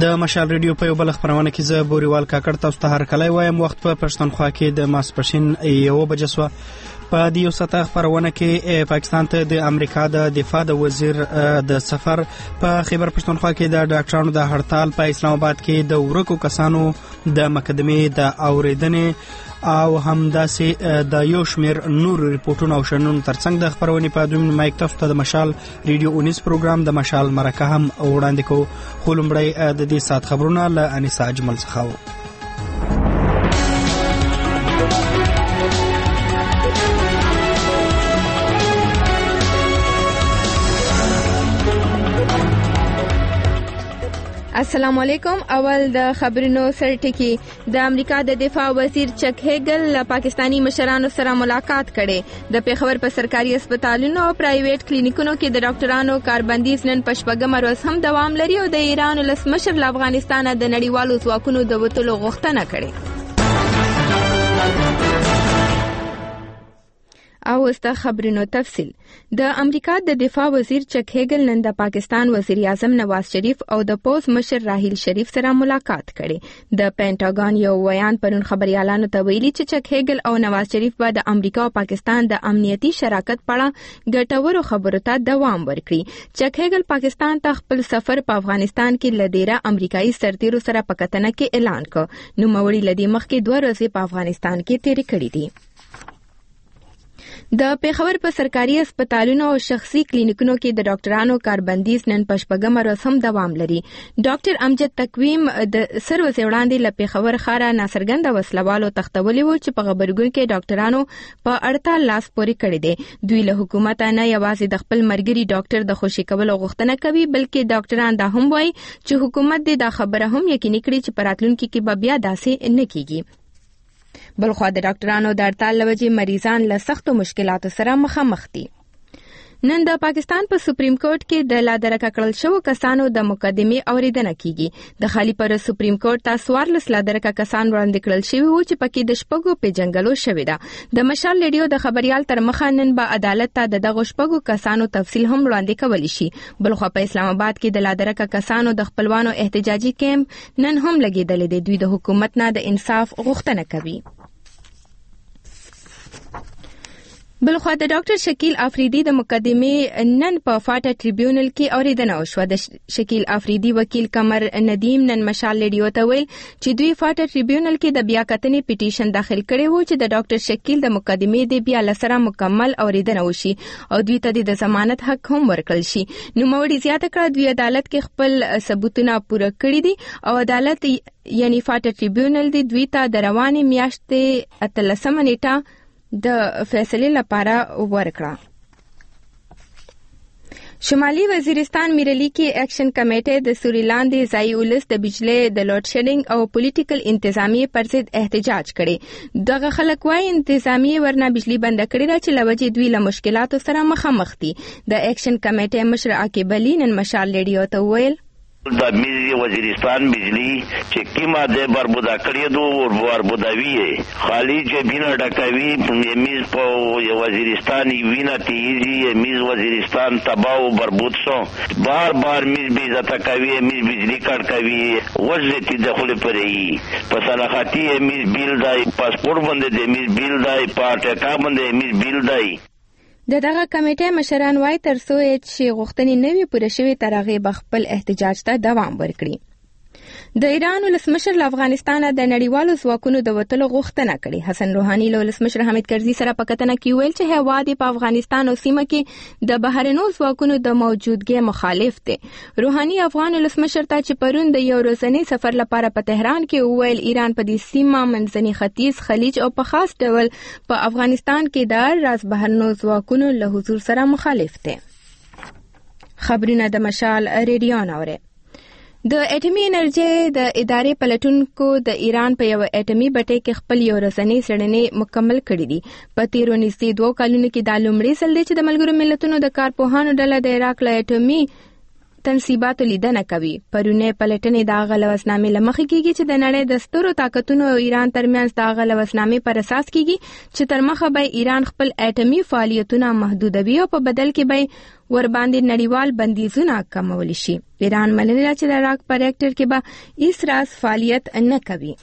د مشال ریډیو په یو بل خبرونه کې زه بوريوال کاکړ تاسو ته هر کله وایم وخت په پښتونخوا کې د ماسپښین 1 بجې سو په دې یو ساعت خبرونه کې پاکستان ته د امریکا د دفاع د وزیر د سفر په خیبر پښتونخوا کې د ډاکټرانو د هړتال په اسلام آباد کې د ورکو کسانو د مقدمې د اوریدنې او همداسې د یو شمیر نور ریپورتونو او شننونو ترڅنګ د خبرونې په دویم مایک تاسو ته د مشال ریډیو 19 پروګرام د مشال مرکه هم وړاندې کوو. خو لومړی د دې ساعت خبرونه له انیسا اجمل څخه. السلام علیکم. اول د خبرونو سرټکی. د امریکا د دفاع وزیر چک هیګل له پاکستانی مشرانو سره ملاقات کړي. د پیښور په سرکاري هسپتالونو او پرایویټ کلینیکونو کې د ډاکټرانو کاربندیز نن په شپږمه ورځ هم دوام لري او د ایران ولسمشر له افغانستان د نړیوالو ځواکونو د وتلو غوښتنه کړې. او استا خبرونو تفصیل. د امریکا د دفاع وزیر چک هیګل نن د پاکستان وزیر اعظم نواز شریف او د پوز مشر راحیل شریف سره ملاقات کړي. د پینټاګون یو بیان پرون خبريالانو ته ویلي چې چک هیګل او نواز شریف به د امریکا او پاکستان د امنیتي شراکت په اړه ګټورو خبرو ته دوام ورکړي. چک هیګل پاکستان ته خپل سفر په افغانستان کې لدیره امریکایي سرتیرو سره په کتنه کې اعلان کړ. نو موري لدی مخکې 2 ورځې په افغانستان کې تیرې کړې دي. د پیښور په سرکاري هسپتالونو او شخصي کلینیکونو کې د ډاکټرانو کاربندیز نن په شپږمه ورځ هم دوام لري. ډاکټر امجد تقویم د سر ورځې وړاندې له پیښور ښاره ناڅرګنده وسلوالو تختولي وو چې په غبرګون کې ډاکټرانو په 48 لاس پورې کړی دی. دوی له حکومت نه یوازې د خپل مرګري ډاکټر د خوشي کولو غوښتنه کوي بلکې ډاکټران دا هم وایي چې حکومت دې دا خبره هم یقیني کړي چې په راتلونکي کې به بیا داسې نه کیږي. بلخوا د ډاکټرانو د هړتال له وجې مریضان له سختو مشکلاتو سره مخامخ دي. نن د پاکستان په سپریم کورټ کې د لادرکه کړل شوو کسانو د مقدمې اوریدنه کیږي. د خالی پر سپریم کورټ ته 14 لادرکه کسان وړاندې کړل شوی وو چې پکې د شپږو پیژنګلو شوی ده. د مشال ریډیو د خبريال تر مخه نن به عدالت ته د دغه شپږو کسانو تفصیل هم وړاندې کولی شي. بلخوا په اسلام آباد کې د لادرکه کسانو د خپلوانو احتجاجي کیمپ نن هم لګیدل دي. دوی د حکومت نه د انصاف غوښتنه کوي. بلخوا د ډاکټر شکیل افریدی د مقدمې نن په فاټا ټریبیونل کې اوریدنه وشوه. د شکیل افریدی وکیل قمر ندیم نن مشال ریډیو ته ویل چې دوی فاټا ټریبیونل کې د بیا کتنې پیټیشن داخل کړی وو چې د ډاکټر شکیل د مقدمې د بیا لسره مکمل اوریدنه وشي او دوی ته د ضمانت حق هم ورکړل شي. نوموړي زیاته کړه دوی عدالت کې خپل ثبوتونه پوره کړی دي او عدالت یعنی فاټا ټریبیونل دی دوی ته د روانې میاشتې 13 نیټه د فیصله لپاره ورکړه. شمالي وزیرستان میرلی کې اکشن کمیټه د سوریلاند ځای ولس د بجلی د لوډ شیډینګ او پولیټیکل انتظامیه پر ضد احتجاج کړي. دغه خلک وايي انتظامیه ورنه بجلی بند کړي را چې لوجې دوی له مشکلاتو سره مخامخ دي. د اکشن کمیټه مشر عاقب علي نن مشال ریډیو ته ویل د میز وزیرستان بجلی چې کیما د بربودا کړی دو او بربوداوی خالی چې بنا ډکوي میز په وزیرستان وینا تیزی میز وزیرستان تباہ او بربود شو بار میز بی عزت کوي میز بجلی کټ کوي وجه دخل پرې په صلاحاتي میز بیل دای پاسپورت باندې د میز بیل دای پاټه باندې میز بیل دای. دغه کمیټه مشران وايي ترڅو چې غوښتنې نوي پوره شوي تر هغه بخپل احتجاج ته دوام ورکړي. د ایران ولسمشر له افغانستان د نړیوالو ځواکونو د وتلو غوښتنه کړې. حسن روحاني له ولسمشر حامد کرزي سره په کتنه کې ویل چې هیواد په افغانستان او سیمه کې د بهرنیو ځواکونو د موجودګۍ مخالف دی. روحاني افغان ولسمشر ته چې پرون د یو ورځني سفر لپاره په تهران کې ویل ایران په دې سیمه منځني ختیځ خلیج او په خاص ډول په افغانستان کې د راز بهرنیو ځواکونو له حضور سره مخالف دی. خبرونه د مشال ریډیو اوري. د اټومي انرژي د ادارې پلټونکو د ایران په یو اټومي بټۍ کې خپل یو ورځنی څېړنې مکمل کړې دي. په تیرو نږدې 2 کلونو کې دا لومړی ځل دی چې د ملګرو ملتونو د کارپوهانو ډله د عراق له اټومي تنصیباتو لیدنه کوي. پرونه پلټنې د هغه لوسنامې له مخې کیږي چې د نړۍ د سترو طاقتونو او ایران ترمنځ د هغه لوسنامې پر اساس کیږي چې تر مخه به ایران خپل اټومي فعالیتونه محدودوي او په بدل کې به ورباندې نړیوال بندیزونه کمول شي. ایران منلي چې د راک په ریاکټر کې به هیڅ راز فعالیت نه کوي.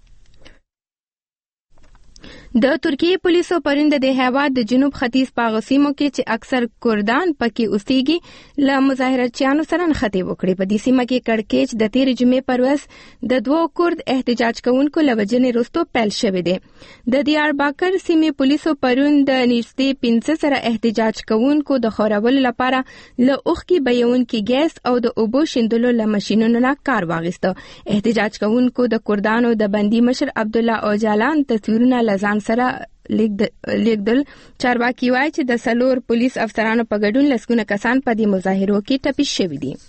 د ترکیه پولیسو پرون د هیواد د جنوب ختیځ په سیمو کې چې اکثر کردان پکې اوسېږي له مظاهرچیانو سره نښتې وکړې. په دې سیمه کې کړکېچ د تېرې جمعې پر ورځ د 2 کرد احتجاج کوونکو له وژنې وروسته پیل شوی دی. د دیارباکر سیمې پولیسو پرون د نږدې 500 سره احتجاج کوونکو د خورولو لپاره له اوښکې بهیونکي ګیس او د اوبو شیندلو له ماشینونو نه کار واخیسته. احتجاج کوونکو د کردانو د بندي مشر عبدالله اوجالان تصویرونه له ځان سره لیکدل. چارواکي وایي چې د 4 پولیس افسرانو په ګډون لسګونه کسان په دې مظاهرو کې ټپي شوي دي.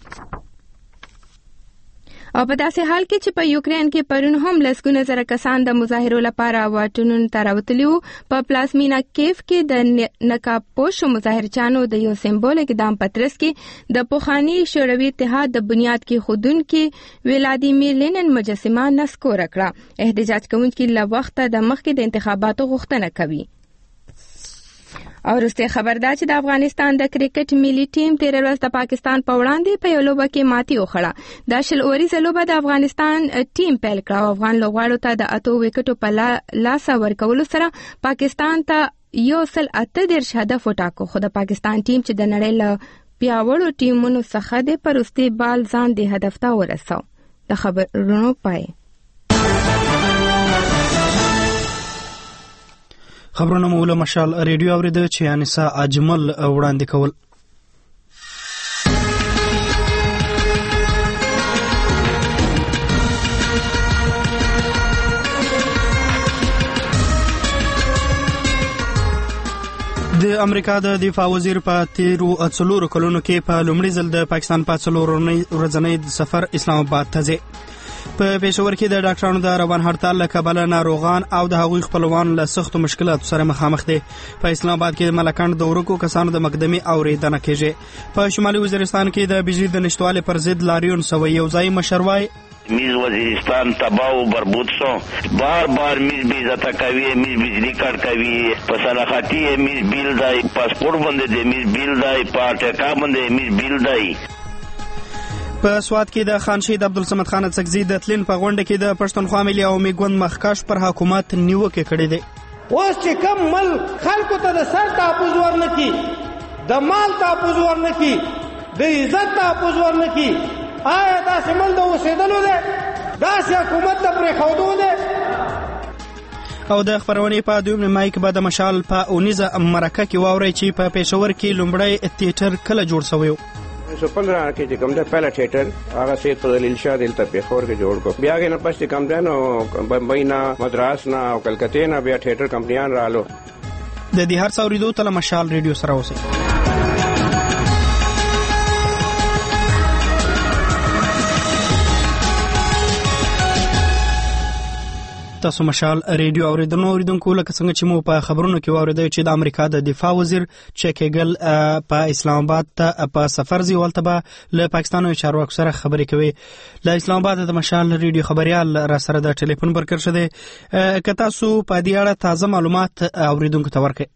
او په داسې حال کې چې په یوکرين کې پرون هم لسګونه زره کسان د مظاهرو لپاره واټونو ته راوتلي وو. په پلازمینا کیف کې د نقابپوشو مظاهرچانو د یو سمبولیک ګام پترس کې د پخواني شوروي اتحاد د بنیاد کې خودونکو ولادیمیر لینن مجسمه نسکور کړه. احتجاج کوونکي له وخته د مخکې د انتخاباتو غوښتنه کوي. او وروسته خبردار چې د افغانستان د کرکټ ملي ټیم تیر ورځ د پاکستان په وړاندې په یو لوبه کې ماتي وخوړه. د 10 اوریزه لوبه د افغانستان ټیم پیل کړه او افغان لوبغاړو ته د 8 وکټو په لاس ورکولو سره پاکستان ته 138 هدف وټاکو. خو د پاکستان ټیم چې د نړۍ له پیاوړو ټیمونو څخه د پروستي بال ځان د هدف ته ورساو. د خبرونو پای خبرونه مو له مشال ریډیو اوریده چې انیسا اجمل وړاندې کول. د امریکا د دفاع وزیر په تیرو 4 کلونو کې په لومړي ځل د پاکستان په 4 ورځنی سفر اسلام آباد ته ځي. په پېښور کې د ډاکټرانو د روان هړتال له کبله ناروغان او د هغوی خپلوان له سختو مشکلاتو سره مخامخ دي. په اسلام آباد کې د ملکانو د ورکو کسانو د مقدمې اورېدنه کېږي. په شمالي وزیرستان کې د بجلی د نشتوالي پر ضد لاریون سوی. یو ځای مشروای میز وزیرستان تباہ و بربود سو بار میز بی عزت کوي میز بجلی کار کوي په صلاحاتي میز بیل دای پاسپورت باندې د میز بیل دای پاټکا باندې میز بیل دای. په سوات کې د خان شهید عبدالصمد خان څکزي د تلین په غونډه کې د پښتونخوا ملي عوامي ګوند مخکښ پر حکومت نیوکه کړې ده. اوس چې کم ملک خلکو ته د سر تحفظ ورنکي، د مال تحفظ ورنکي، د عزت تحفظ ورنکي، آیا داسې ملک د اوسېدلو دی؟ داسې حکومت د پرېښودو دی؟ او د خبرونې په دویم نیمایي کې به د مشال په اونیزه مرکه کې واورئ چې په پېښور کې لومړی تیټر کله جوړ شوی و. 1915 کې کوم د پهلا تھیټر هغه سید فضل شاه دلته پېښور کې جوړ کو. بیا کې نه پښتې کم ده نو بمبئی نه، مدراس نه او کلکته نه بیا تھیټر کمپنیان رالو. د دې هر څو ریډیو ته مشال ریډیو سره اوسئ. تاسو مشال ریډیو اوریدونکو لکه څنګه چې مو په خبرونو کې واوریدل چې د امریکا د دفاع وزیر چکیګل په اسلام آباد ته په سفر ځي. ولته به له پاکستاني چارواکو سره خبرې کوي. له اسلام آباد د مشال ریډیو خبريال را سره د ټلیفون برکر شوه. که تاسو په دې اړه تازه معلومات اوریدونکو ته ورکړئ.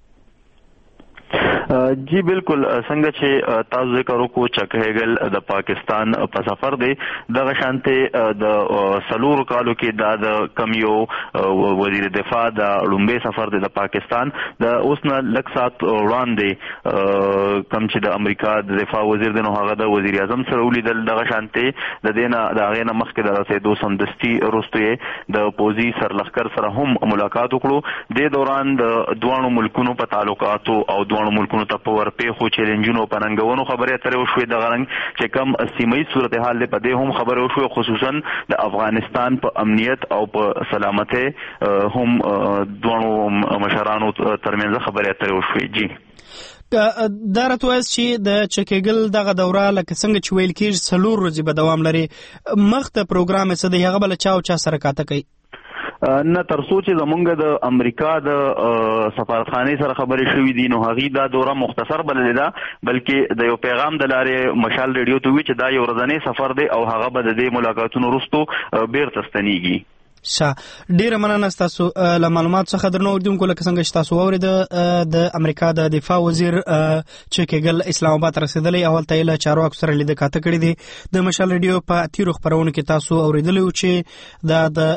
جی بالکل څنګه چې تاسو ذکر وکړو چې هیګل د پاکستان په سفر دی د شانته د سلور کالو کې د کمیو وزیر دفاع د لومبي سفر دی د پاکستان د اوسنه لک سات وړاندې کم چې د امریکا د دفاع وزیر دی نو هغه د وزیر اعظم سره ولیدل د شانته د دینه د غینه مخکې د رسیدو سمدستي وروسته د پوزي سرلخر سره هم ملاقات وکړو. د دوران د دوه ملکونو په تعلقاتو او دوه ملکونو ته په ورپېښو چیلنجونو په ننګونو خبرې اترې وشوې. د غرنګ چې کم سیمه‌ییز صورتحال دی په دې هم خبرې وشوې، خصوصا د افغانستان په امنیت او په سلامتۍ هم دوه مشرانو ترمنځ خبرې اترې وشوې. جی دا راته وایي چې د چکیګل دغه دوره لکه څنګه چې ویل کېږي 4 ورځې به دوام لري. مخته پروګرام څه دی؟ هغه بل چا سره کاته کوي؟ نه تر څو چې زمونږ د امریکا د سفارتخانې سره خبرې شوې دي نو هغوی دا دوره مختصر بللې ده، بلکې د یو پیغام د لارې مشال ریډیو ته وی چې دا یو ورځنی سفر دی او هغه به د دې ملاقاتونو وروسته بیرته ستنیږي. ډیره مننه تاسو له معلومات څخه درنو اوریدونکو. لکه څنګه چې تاسو واورید د امریکا د دفاع وزیر چې کېګل اسلام آباد رسیدلی او هلته یې له چارواکو سره لیده کاته کړې دي. د مشال ریډیو په تیرو خپرونو کې تاسو اوریدلی و چې دا د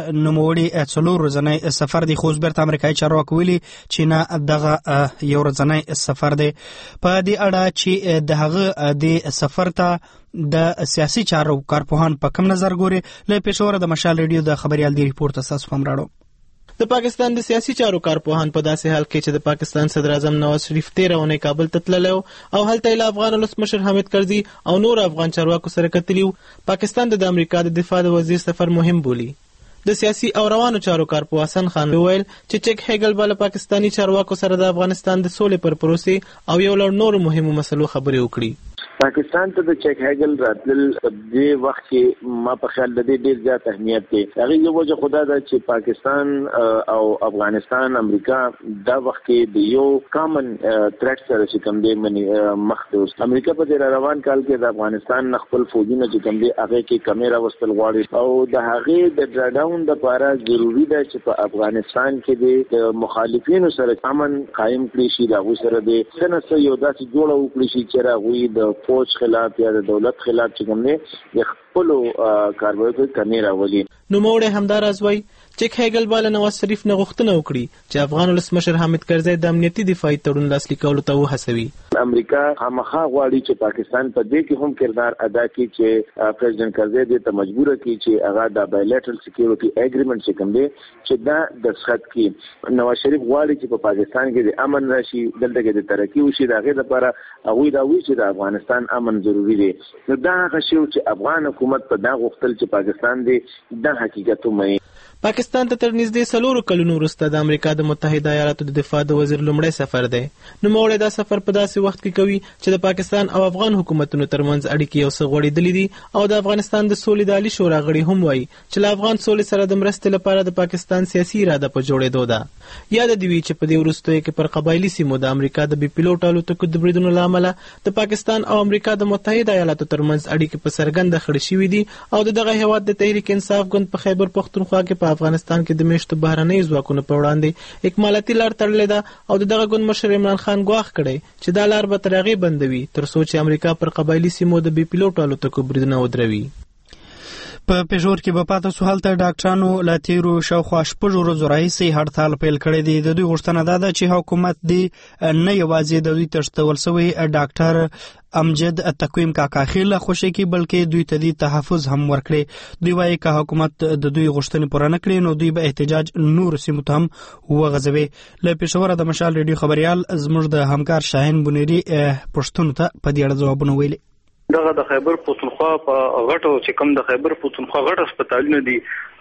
نوموړي 4 ورځنی سفر دی، خو اوس بیرته امریکایي چارواکو ویلي چې نه دغه یو ورځنی سفر دی. په دې اړه چې د هغه د سفر ته د سیاسي چارو کارپوهان په کوم نظر ګوري، له پېښور د مشال ریډیو د خبريال دی ریپورت تاسو هم راړو. د پاکستان د سیاسي چارو کارپوهان په داسې حال کې چې د پاکستان صدر اعظم نواز شریف 13 اونۍ کابل ته تللی او هلته یې له افغان ولسمشر حامد کرزي او نور افغان چارواکو سره کتلي، پاکستان د امریکا د دفاع د وزیر سفر مهم بولي. د سیاسي او روانو چارو کارپوه حسن خان وویل چې چک هیګل به له پاکستاني چارواکو سره د افغانستان د سولې پر پروسې او یو لړ نورو مهمو مسلو خبرې وکړي. پاکستان ته د چک هیګل راتلل د وخت کې ما په خیال د دې ډېر زیات اهمیت دی. هغه یو وجه خدا ده چې پاکستان او افغانستان امریکا دا وخت کې د یو کامن تھریټ سره چې کوم دی مخ ته امریکا په دې روان کال کې د افغانستان خپل فوجونه چې کوم دی هغه کې کیمرا وستل غواړي او د هغه د ډراډاون د لپاره ضروری ده چې په افغانستان کې د مخالفینو سره امن قائم کړي شي، دا غو سره د سنسه یو داسې جوړه وکړي شي چې راغوي د فوج خلاف یا د دولت خلاف چې کوم نه د خپل کاروایي کمی راولي. نو موږ همدار ازوي چې هیګل بالا نواز شریف نه غوښتنه وکړي چې افغان ولسمشر حامد کرزي د امنیتي دفاعي تړون لاسلیک کولو ته وهڅوي. امریکا خامخا غواړي چې پاکستان په دې کې هم کردار ادا کړي چې پریزیدنت کرزي دې ته مجبور کړي چې هغه د بایلیټرل سکیورټي اګریمنت چې کوم دی چې دا د دستخط کړي. نواز شریف غواړي چې په پاکستان کې د امن راشي، دلته کې د ترقی وشي، دا غي لپاره هغه دا وایي چې د افغانستان امن ضروری دی. نو دا هغه شی چې افغان حکومت په دا غوښتل چې پاکستان دې د حقیقت ومني. پاکستان ته تر نږدې 4 کلونو وروسته د امریکا د متحده ایالاتو د دفاع د وزیر لومړی سفر دی. نو موږ دا سفر په داسې وخت کې کوي چې د پاکستان او افغان حکومتونو ترمنځ اړیکې یو څه غوړېدلې دي او د افغانستان د سولې د عالی شورا غړي هم وایي چې له افغان سولې سره د مرستې لپاره د پاکستان سیاسي اراده په جوړېدو ده. یاد دی چې په دې وروستیو کې پر قبایلی سیمو د امریکا د بي پیلوټ الوتکو د بریدونو له امله د پاکستان او امریکا د متحده ایالاتو ترمنځ اړیکې په څرګنده خړې شوې دي او دغه هیواد د تحریک انصاف ګوند په خیبر پختونخوا کې په افغانستان کې د میشتو بهرنۍ ځواکونو په وړاندې اکمالاتي لار تړلې ده او دغه ګوند مشر عمران خان ګواښ کړی چې دا لار به تر هغې بندوي تر څو چې امریکا پر قبایلي سیمو د بي پیلوټ الوتکو بریدونه ودروي. په پېښور کې به پاتې سو هلته ډاکټرانو له تیرو شاوخوا 6 ورځو راهیسې هړتال پیل کړی دی. د دوی غوښتنه دا ده چې حکومت دې نه یوازې د دوی تشتول شوی ډاکټر امجد تقویم کاکا خیل خوشی کی بلکې دوی ته د تحفظ هم ورکړي. دوی وايي که حکومت د دوی غوښتنې پوره نه کړي نو دوی به احتجاج نور سیمو ته هم وغځوي. له پېښور د مشال ریډیو خبريال زموږ د همکار شاهین بنيري پښتون ته په دې اړه ځوابونه ویلي. دغه د خیبر پختونخوا په غټو چې کوم د خیبر پختونخوا غټ هسپتالونه دي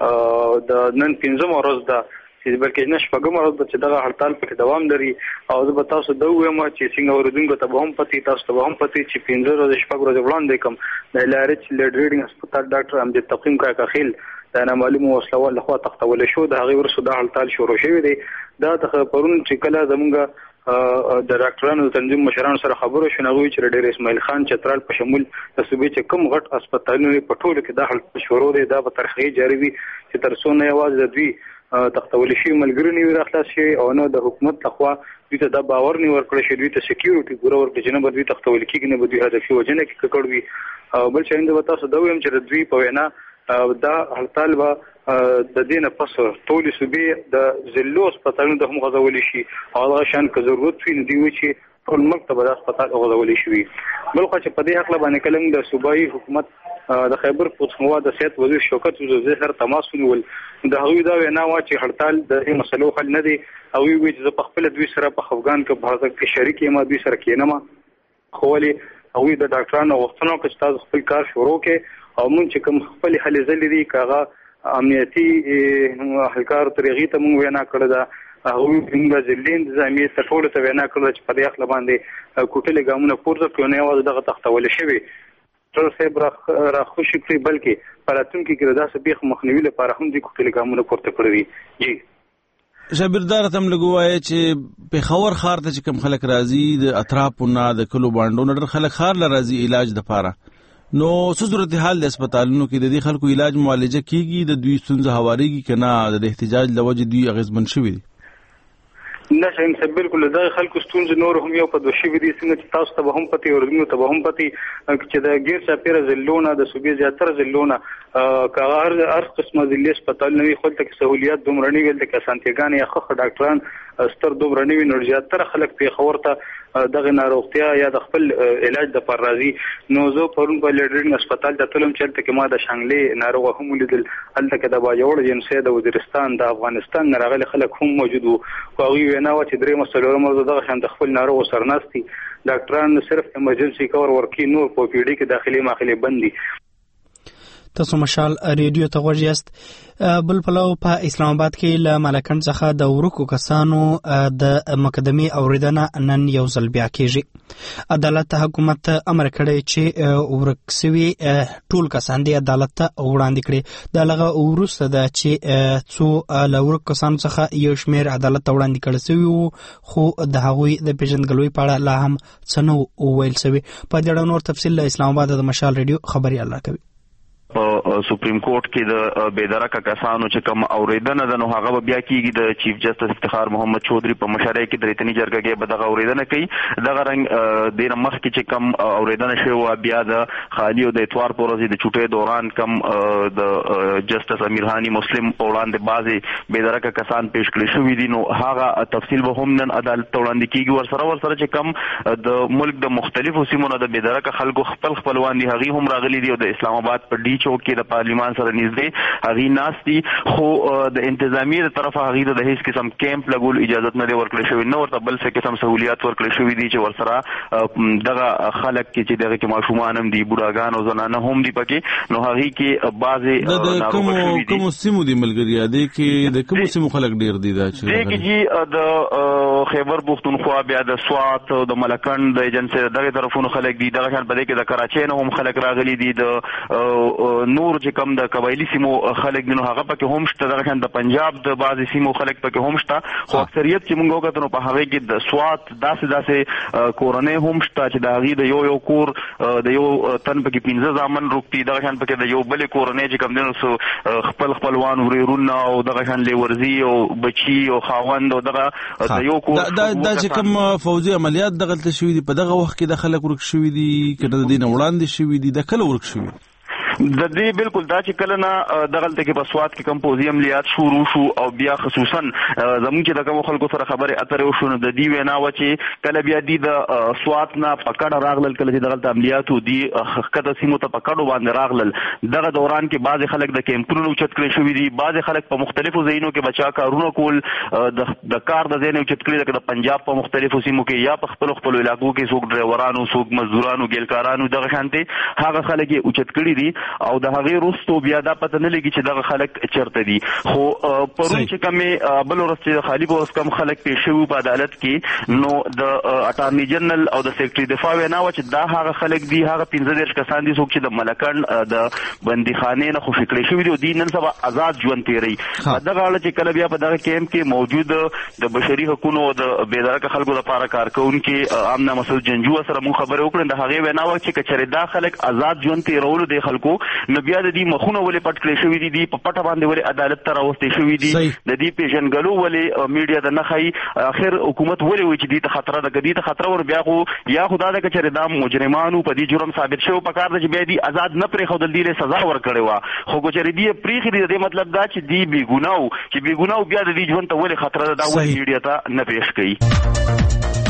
د نن 15 ورځ ده چې بلکې نه شپږم ورځ چې دغه هړتال په دوام لري او زه به تاسو ته وایم چې څنګه اوریدونکو ته هم پتی تاسو ته هم پتی چې 15 ورځې شپږ ورځې وړاندې کوم د لارچ لیډ ریډینګ هسپتال ډاکټر امجد تقویم کاکا خیل د نامعلومو وسلوال لخوا تختول شو. د هغې ورسو دا هړتال شروع شوی دی. دا د پرون چې کله زمونږ د ډاکټرانو د تنظیم مشرانو سره خبرو شو نغوي چې ډېر اسماعیل خان چترال په شمول د صوبې چې کم غټ هسپتالونه په ټولو کې دا حل شروع دی. دا به ترخی جاری وي چې تر څو نه یوازې د دوی تختول شي ملګری نه راخلاص شي او نه د حکومت لخوا دوی ته دا باور نه ورکړی شي دوی ته سکیورټي ګور ورکړي چې نه به دوی تختول کېږي نه به دوی هدفي وجنه کې ککړ وي. بل شاین د تاسو دا وایم چې د دوی په وینا دا هړتال به د دینه پس ټول صوبې د زلو هسپتالونو د هم غځول شي او هغه شان که ضرورت وي نو دوی چې ټول ملک ته به د هسپتال غځول شي. بل خو چې په دې حق باندې کلم د صوبایي حکومت د خیبر پختونخوا د صحت وزیر شوکت زوزي سره تماس ونیول. د هغوی دا وینا وه چې هړتال د دې مسلو حل نه دی. هغوی وایي چې زه په خپله دوی سره په افغان کې شریک یم دوی سره کېنم خو ولې هغوی د ډاکټرانو غوښتنه وکړه چې تاسو خپل کار شروع کړئ او موږ چې کوم خپلې هلې ځلې دي که هغه امنیتي اهلکارو ترې هغې ته موږ وینا کړې ده هغوی موږ ځلې انتظامیې ته ټولو ته وینا کړې ده چې په دې هکله باندې کوټلې ګامونه پورته کړو نه یوازې دغه تختول شوي ډاکټر صاحب را خوشی کړی بلکې پراتونکو کې داسې بیخ مخنیوي لپاره هم د کوټل ګامونه پورته کړی جی شبیردار تم لګوای چې په خور خار ته چې کم خلک راځي د اطرافونه د کلو باندونو ډېر خلک خار لراځي علاج د پاره نو څه صورتحال د هسپتالونو کې د دې خلکو علاج معالجه کیږي د دوی ستونزه هواريږي کنه د احتجاج لوجه دوی اغیزمن شوي دي نشه هم بالکل دا خلکو ستونزې نور هم یو په دوشي ودي څنګه چې تاسو ته هم پتی ورغلو ته هم پتی چې د غیر چاپیره زلونه د صوبې زیاتره زلونه کاغار هر قسمه ځلې هسپتال نوي خپل تک سہولیات دومره نه ویل د سانتیګان یا خخ ډاکټران ستر دومره نه وی نور زیاتره خلک په خورته دغه ناروغتیا یا د خپل علاج د پر راځي نو زه پرون په لیډرینګ هسپتال ته تلم چې تل کې ما د شانګلې ناروغ هم لیدل هلته کې د باجوړ جنسي د وزیرستان د افغانستان راغلي خلک هم موجود وو خو وینا و چې درې مسلو مرزه دغه شان د خپل ناروغ سرناستي ډاکټران صرف ایمرجنسي کور ورکی نور په پیډي کې داخلي ماخلي بندي تاسو مشال ریډیو ته غوږ یاست بل پلو په اسلام آباد کې له ملکند څخه د ورکو کسانو د مقدمه اوریدنه نن یو ځل بیا کیږي عدالت حکومت امر کړی چې ورکسوي ټول کسان د عدالت ته وړاندې کړي د لغه ورسته د چې څو له ورکو کسانو څخه یو شمیر عدالت ته وړاندې کړي سوي خو د هغوی د پیژندګلوي په اړه لا هم څنو ویل سوي په دې اړه نور تفصیل له اسلام آباد د مشال ریډیو خبري الله کوي په سپریم کورټ کې د بیدرکه کسانو چې کوم اوریدنه ده نو هغه بیا کیږي د چیف جسټس افتخار محمد چودھری په مشرۍ کې د ریتنی جرګه کې به دغه اوریدنه کوي دغه رنګ د مخ کې چې کوم اوریدنه شوی بیا د خالی او د اتوار پر ورځ د چوټې دوران کوم د جسټس امیر هانی مسلم وړاندې بازي بیدرکه کسان پیش کړی شوی دي نو هغه تفصیل به هم نن عدالت وړاندې کیږي ورسره چې کوم د ملک د مختلفو سیمونو د بیدرکه خلکو خپلوان دي هغه هم راغلي دي او د اسلام آباد په چوک کې د پارلیمان سره نږدې هغه ناستي خو د انتظامیه طرفه هغه د هیڅ قسم کیمپ لګول اجازه نه ورکړل شوی نو ورته بل څه قسم سہولیات ورکړل شوی دي چې ورسره دغه خلک چې دغه کې ماشومان هم دي بوډاګان او زنانه هم دي پکې نو هغه کې بعضی کوم سیمو دي ملګری دي کې د کوم سیمو خلک ډیر دي دا چې د خیبر پختونخوا بیا د سوات او د ملکند د ایجنسی دغه طرفونو خلک دي دغه شان بده کې د کراچۍ نه هم خلک راغلي دي د نور چې کوم د قبایلی سیمو خلک دي نو هغه پکې هم شته دغه شان د پنجاب د بعضی سیمو خلک پکې هم شته خو اکثریت چې موږ وکړو نو په هغه کې د سوات داسې کورنۍ هم شته چې د هغه د یو کور د یو تن پکې 15 ځامن روپتی دغه شان پکې د یو بل کورنۍ چې کوم دي نو خپلوان ورونه او دغه شان لیورزي او بچي او خاوند او دغه د یو کور دا چې کوم فوزي عملیات دغه شوی دي په دغه وخت کې د خلک ورک شوی دي کله د دین وړاندې شوی دي د کله ورک شوی د دې بالکل دا چې کله نه دغلته کې په سوات کې کمپوزیم لیات شروع شو او بیا خصوصا زموږ چې د کوم خلکو سره خبره اترې وشو نو د دې وینا و چې کله بیا د سوات نه پکړه راغلل کله چې دغلته عملیاتو دي خکته سیمو ته پکړو باندې راغلل دغه دوران کې بعض خلک د کیمپونو اوچت کړی شوی دي بعض خلک په مختلفو ځایونو کې بچا کارونه کول د کار د ځای نه اوچت کړی د پنجاب په مختلفو سیمو کې یا په خپل علاقو کې څوک ډرایورانو څوک مزدورانو ګیلکارانو دغه شانته هغه خلک اوچت کړی دي او د هغه روستو بیا دا پته نه لګي چې دغه خلک چرته دي خو پرون چې کومه بل ورځ خالی به اوس کم خلک پیښ شوی په عدالت کې نو د اټارنی جنرال او د سیکریټری دفاع وینا و چې دا هغه خلک دي هغه 15 کسان دي څوک چې د ملکند د بندیخانه نه خو فکرې شوی دي د نن سبا آزاد ژوند تیری دغه اړه چې کله بیا په دغه کیمپ کې موجود د بشري حقوقو او د بیدارکه خلکو لپاره کارکونکو امنه مسعود جنجو سره مو خبرې وکړې د هغه وینا و چې کچره دا خلک آزاد ژوند تیرول دي خلکو نو بیا د دې مخونه ولې پټ کړی شوی دي په پټه باندې ولې عدالت ته راوستي شوی دي د دې پیژنګلو ولې میډیا د نخای اخر حکومت ولې وایي چې دې ته خطر ده کدي ته خطر ور بیا خو یا خدا د کچره د مجرمانو په دې جرم ثابت شوی په کار د چې بیا دې آزاد نه پرې خو د دې سزا ور کړی و خو کچره دې پریخي دې مطلب دا چې دې بی ګناو بیا د دې ژوند ته ولې خطر ده دا ولې میډیا ته نه پیښ کړي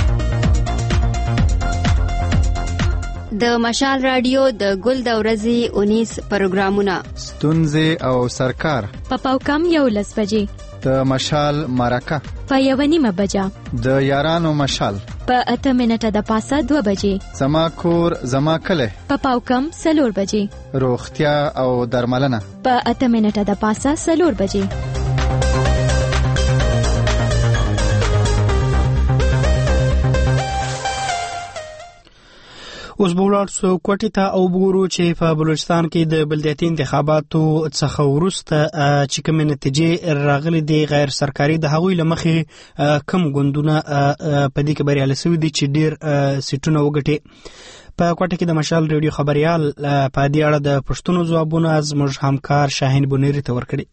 د مشال رادیو د ګل د ورځې 19 پروګرامونه ستونزې او سرکار په پاوکم یو لس بجې د مشال مرکه په 1:30 بجه د یارانو مشال په 8 منټه د پاسه 2 بجې زما کور زما کله په پاوکم 4 بجې روغتیا او درملنه په 8 منټه د پاسه 4 بجې اوس به ولاړ سو کوټې ته او وګورو چې په بلوچستان کې د بلدیاتي انتخاباتو څخه وروسته چې کومې نتیجې راغلي دي غیر سرکاري د هغوی له مخې کم ګوندونه په دې کې بریالي شوي دي چې ډېر سیټونه وګټي. په کوټه کې د مشال ریډیو خبريال په دې اړه د پښتنو ځوابونه زموږ همکار شاهین بونيري ته ورکړي.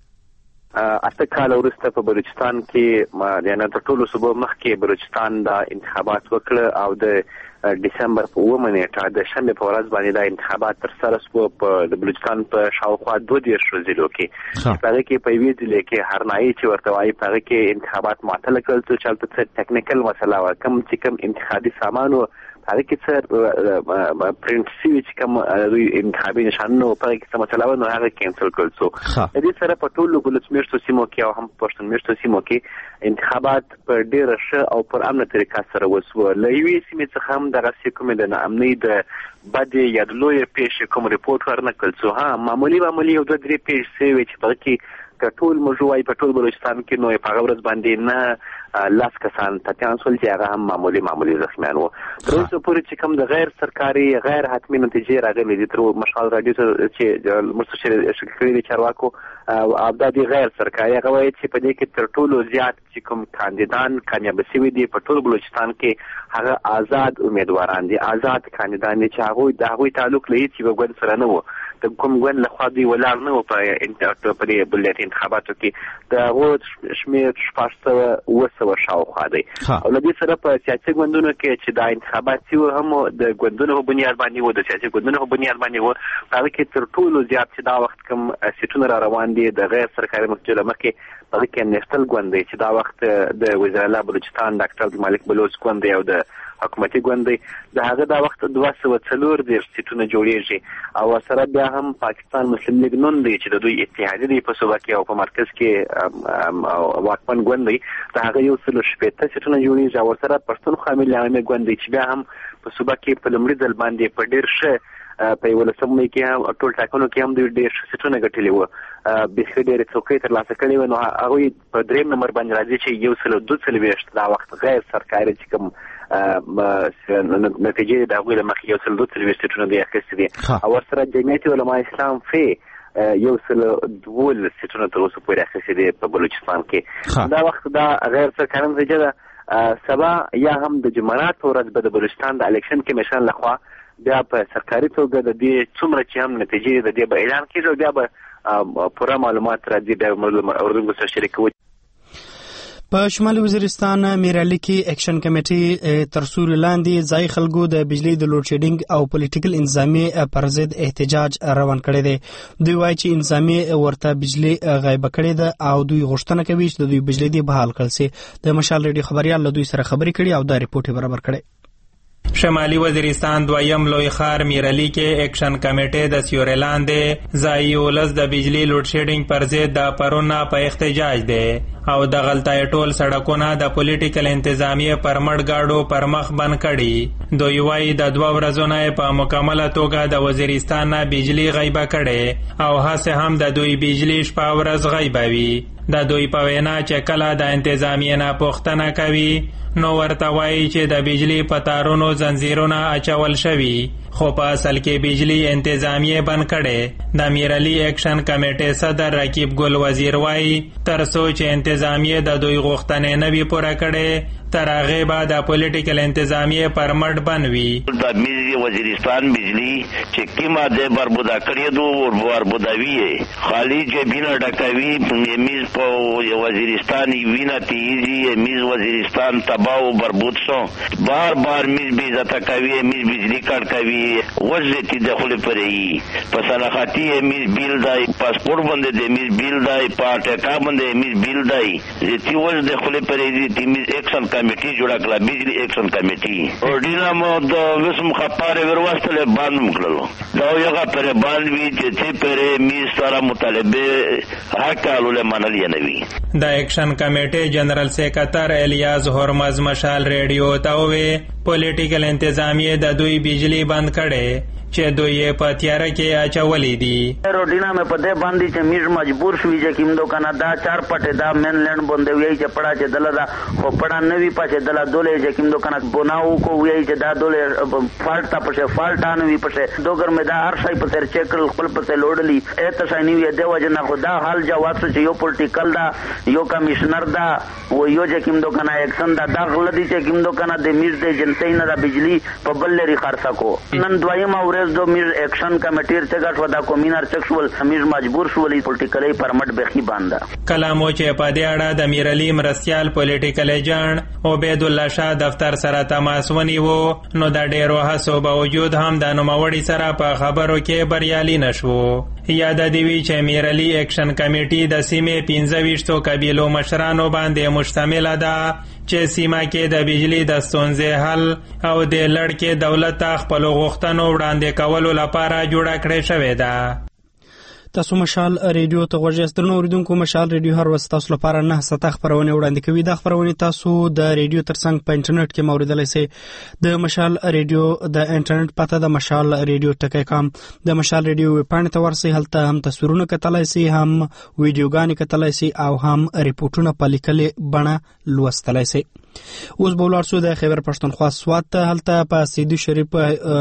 اته کال وروسته په بلوچستان کې د ټولو صوبو مخکې بلوچستان د انتخابات وکړه او د ډسمبر په 9 نیټه د شنبه په ورځ باندې د انتخابات تر سره شو په بلوچستان په شاوخوا 2 ضلعو کې. هغه کې په وی ضلع کې هرنایي چې ورته وايي په هغه کې انتخابات معطل کړل چې چلته ټیکنیکل مسله و کم چې کم انتخابي سامانو هغه کې څه پرنټ شوی چې کوم انتخابي نشانونه په هغه کې مسله و نو هغه کینسل کړل شو. د دې سره په ټولو بلوچستان سیمو کې او هم پښتون میشتو سیمو کې انتخابات په ډیره ښه او پر امنه طریقه سره وسو. لوی سیمې څخه هم دغه کومه د ناامنۍ د بده یا د لوی پیښې کوم ریپورت ورنکړل شو. معمولی یو دوه درې پیښې شوي چې په کې ټول موجوای په ټول بلوچستان کې نو په هغه ورځ باندې نه لاس کسان تکان سول چې هغه هم معمولی زخمیان وو. تر اوسه پورې چې کوم د غیر سرکاري غیر حتمي نتیجې راغلي دي تر مشال راډیو چې مستشار شکري چارواکو او د غیر سرکاري هغه وایي چې په دې کې تر ټولو زیات چې کوم کاندیدان کامیاب شوي دي په ټول بلوچستان کې هغه آزاد امیدواران دي، آزاد کاندیدان دي چې هغه تعلق لري چې وګړي سره نه وو د کوم ګوند له خوا دی ولاړ نه و په بلدیاتي انتخاباتو کې د هغو شمېر 700 شاوخوا دی. او له دې سره په سیاسي ګوندونو کې چې دا انتخابات چې هم د ګوندونو په بنیاد باندې و د سیاسي ګوندونو په بنیاد باندې و هغه کې تر ټولو زیات چې دا وخت کوم سیټونه را روان دي د غیر سرکاري مسجد مخکې په کې نېشنل ګوند دی چې دا وخت د وزیر اعلی بلوچستان ډاکټر مالک بلوچ ګوند دی او د حکومتي ګوند دی د هغه دا وخت 240 سیټونه جوړیږي او سره بیا هم پاکستان مسلم لیگ نون دی چې د دوی اتحادیه دی په صوبه کې او په مرکز کې واکمن ګوند دی د هغه یو څلور شپږ سیټونه جوړیږي او سره پښتونخوا ملي عامه ګوند دی چې بیا هم په صوبه کې په لمړي ځل باندې په ډیر ښه په یو لسمه کې هم ټول ټاکنو کې هم د ډیر سیټونه ګټلې وو به ډیر څوکۍ تر لاسه کړې و نو هغه په دریم نمبر باندې راځي چې یو څلور 240 دا وخت غیر سرکاري چې کوم نتیجې د هغوی له مخې یو څل 240 سیټونه دی اخیستي دي او ورسره جمعیت علما اسلام یو څل 12 سیټونه تر اوسه پورې اخیستي دي په بلوچستان کې. دا وخت دا غیر سرکاري نتیجه ده. سبا یا هم د جمعرات په ورځ به د بلوچستان د الیکشن کمیشن لخوا بیا په سرکاري توګه د دې څومره چې هم نتیجې د دې به اعلان کېږي بیا به پوره معلومات راځي بیا اردو سره شریکوي. په شمالي وزیرستان میرالي کې اکشن کمیټي تر سوري لاندې ځای خلکو د بجلی د لوډ شیډینګ او پولیټیکل انتظامی پر ضد احتجاج روان کړی دی. دوی وایي چې انتظامی ورته بجلی غایب کړی ده او دوی غوښتنه کوي چې د دوی بجلی دی بحال کړل شي. د مشال ریډیو خبريال له دوی سره خبرې کړي او دا ریپورت برابر کړي. شمالي وزیرستان دویم لوی ښار میرالي کې اکشن کمیټې د سیوري لاندې ځایي ولس د بجلی لوډ شیډینګ پر ضد د پرونه په احتجاج دی او د غلطۍ ټول سړکونه د پولیټیکل انتظامیه پر مړ گاډو پر مخ بند کړي. دوی وایي د 2 ورځو نه په مکمله توګه د وزیرستان نه بجلی غیبه کړي او هڅه هم د دوی بجلی شپه ورځ غیبوي. د دوی په وینا چې کله د انتظامیه نه پوښتنه کوي نو ورته وایي چې د بجلی په تارونو زنځیرونه اچول شوي خو په اصل کې بجلی انتظامیه بند کړي. د میرالي اکشن کمیټې صدر رقیب ګل وزیر وایي تر څو چې انتظامیه د دوی غوښتنې نه وي پوره کړي تر هغې به د پولیټیکل انتظامیه پر مټ بند وي. د وزیرستان بجلی چې کیما د بربودا کړی دو بربوداوی خالی جبینه ډکوي میز په وزیرستان وینا تیزی میز وزیرستان تباہ و بربود شو بار میز بی عزت کوي میز بجلی کټ کوي وزتی دخل پرې پسناخاتی میز بیل دای پاسپورت باندې د میز بیل دای پاټکا باندې میز بیل دای زتی وز دخل پرې دې میز اکشن کمیټي جوړه کړه بجلی اکشن کمیټي او ډینامو د وسم خپاره ورواستله باندې مکړلو دا یو پر باندې چې پرې میز سره مطالبه حق له منل نه وی. د اکشن کمیټي جنرال سیکریټر الیاس هرمز ورځ مشال ریډیو ته وویل پولیټیکل انتظامیه د دوی بجلی بند کړي چې دوی یې په تیاره کې اچولې دي. روډینا مې په دې باندې چې میږ مجبور شوي چې کوم دوکانه دا 4 پټه دا مین لند باندې وی چې پړه چې دله دا خو پړه نوی پښه دله دولې چې کوم دوکانه بناو کو وی چې دا دولې فالټ تا پښه فالټ ان وی پښه دوګر مې دا هر شي په سر چیکل خپل په لوړلی اته شایني وی دی وجه نه خدا حال جواب چې یو پولیټیکل دا یو کمشنر دا و یو چې کوم دوکانه اکشن دا غلطي چې کوم دوکانه د میږ د جنتۍ نه دا بجلی په بل لري خرڅ کو نن دویمه دو میر ایکشن کمیټیر څنګه شو دا کومینر سیکسوال امیر مجبور شولې پولیټیکلی پرمټ بخي باندې کلامو چې په دې اړه د میرعلی مرستيال پولیټیکل ایجنټ عبید الله شاه دفتر سره تماس ونیو نو د ډیرو هڅو باوجود هم د نوموړي سره په خبرو کې بریالي نشو. یاد دی وی چې میرعلی ایکشن کمیټي د سیمې 25 قبیلو مشرانو باندې مشتمل ده چې سیمه کې د بجلی د ستونزې حل او د لړکې دولت خپل غوښتنو وړاندې کولو لپاره جوړه کړې شوې ده. تاسو مشال ریډیو ته غوږ یاست. نو اوریدونکو مشال ریډیو هر وخت تاسو لپاره 9 ساعته خبرونه وړاندې کوي. دا خبرونه تاسو د ریډیو ترڅنګ په انټرنیټ کې موریدلای شئ. د مشال ریډیو د انټرنیټ پته د مشال ریډیو ټکی کام د مشال ریډیو ویبپاڼې ته ورسئ. هلته هم تصویرونه کتلای شئ، هم ویډیوګانې کتلای شئ او هم ریپورتونه په لیکلې بڼه لوستلای شئ. اوس به ولاړ شو د خیبر پښتونخوا سوات ته. هلته په سیدو شریف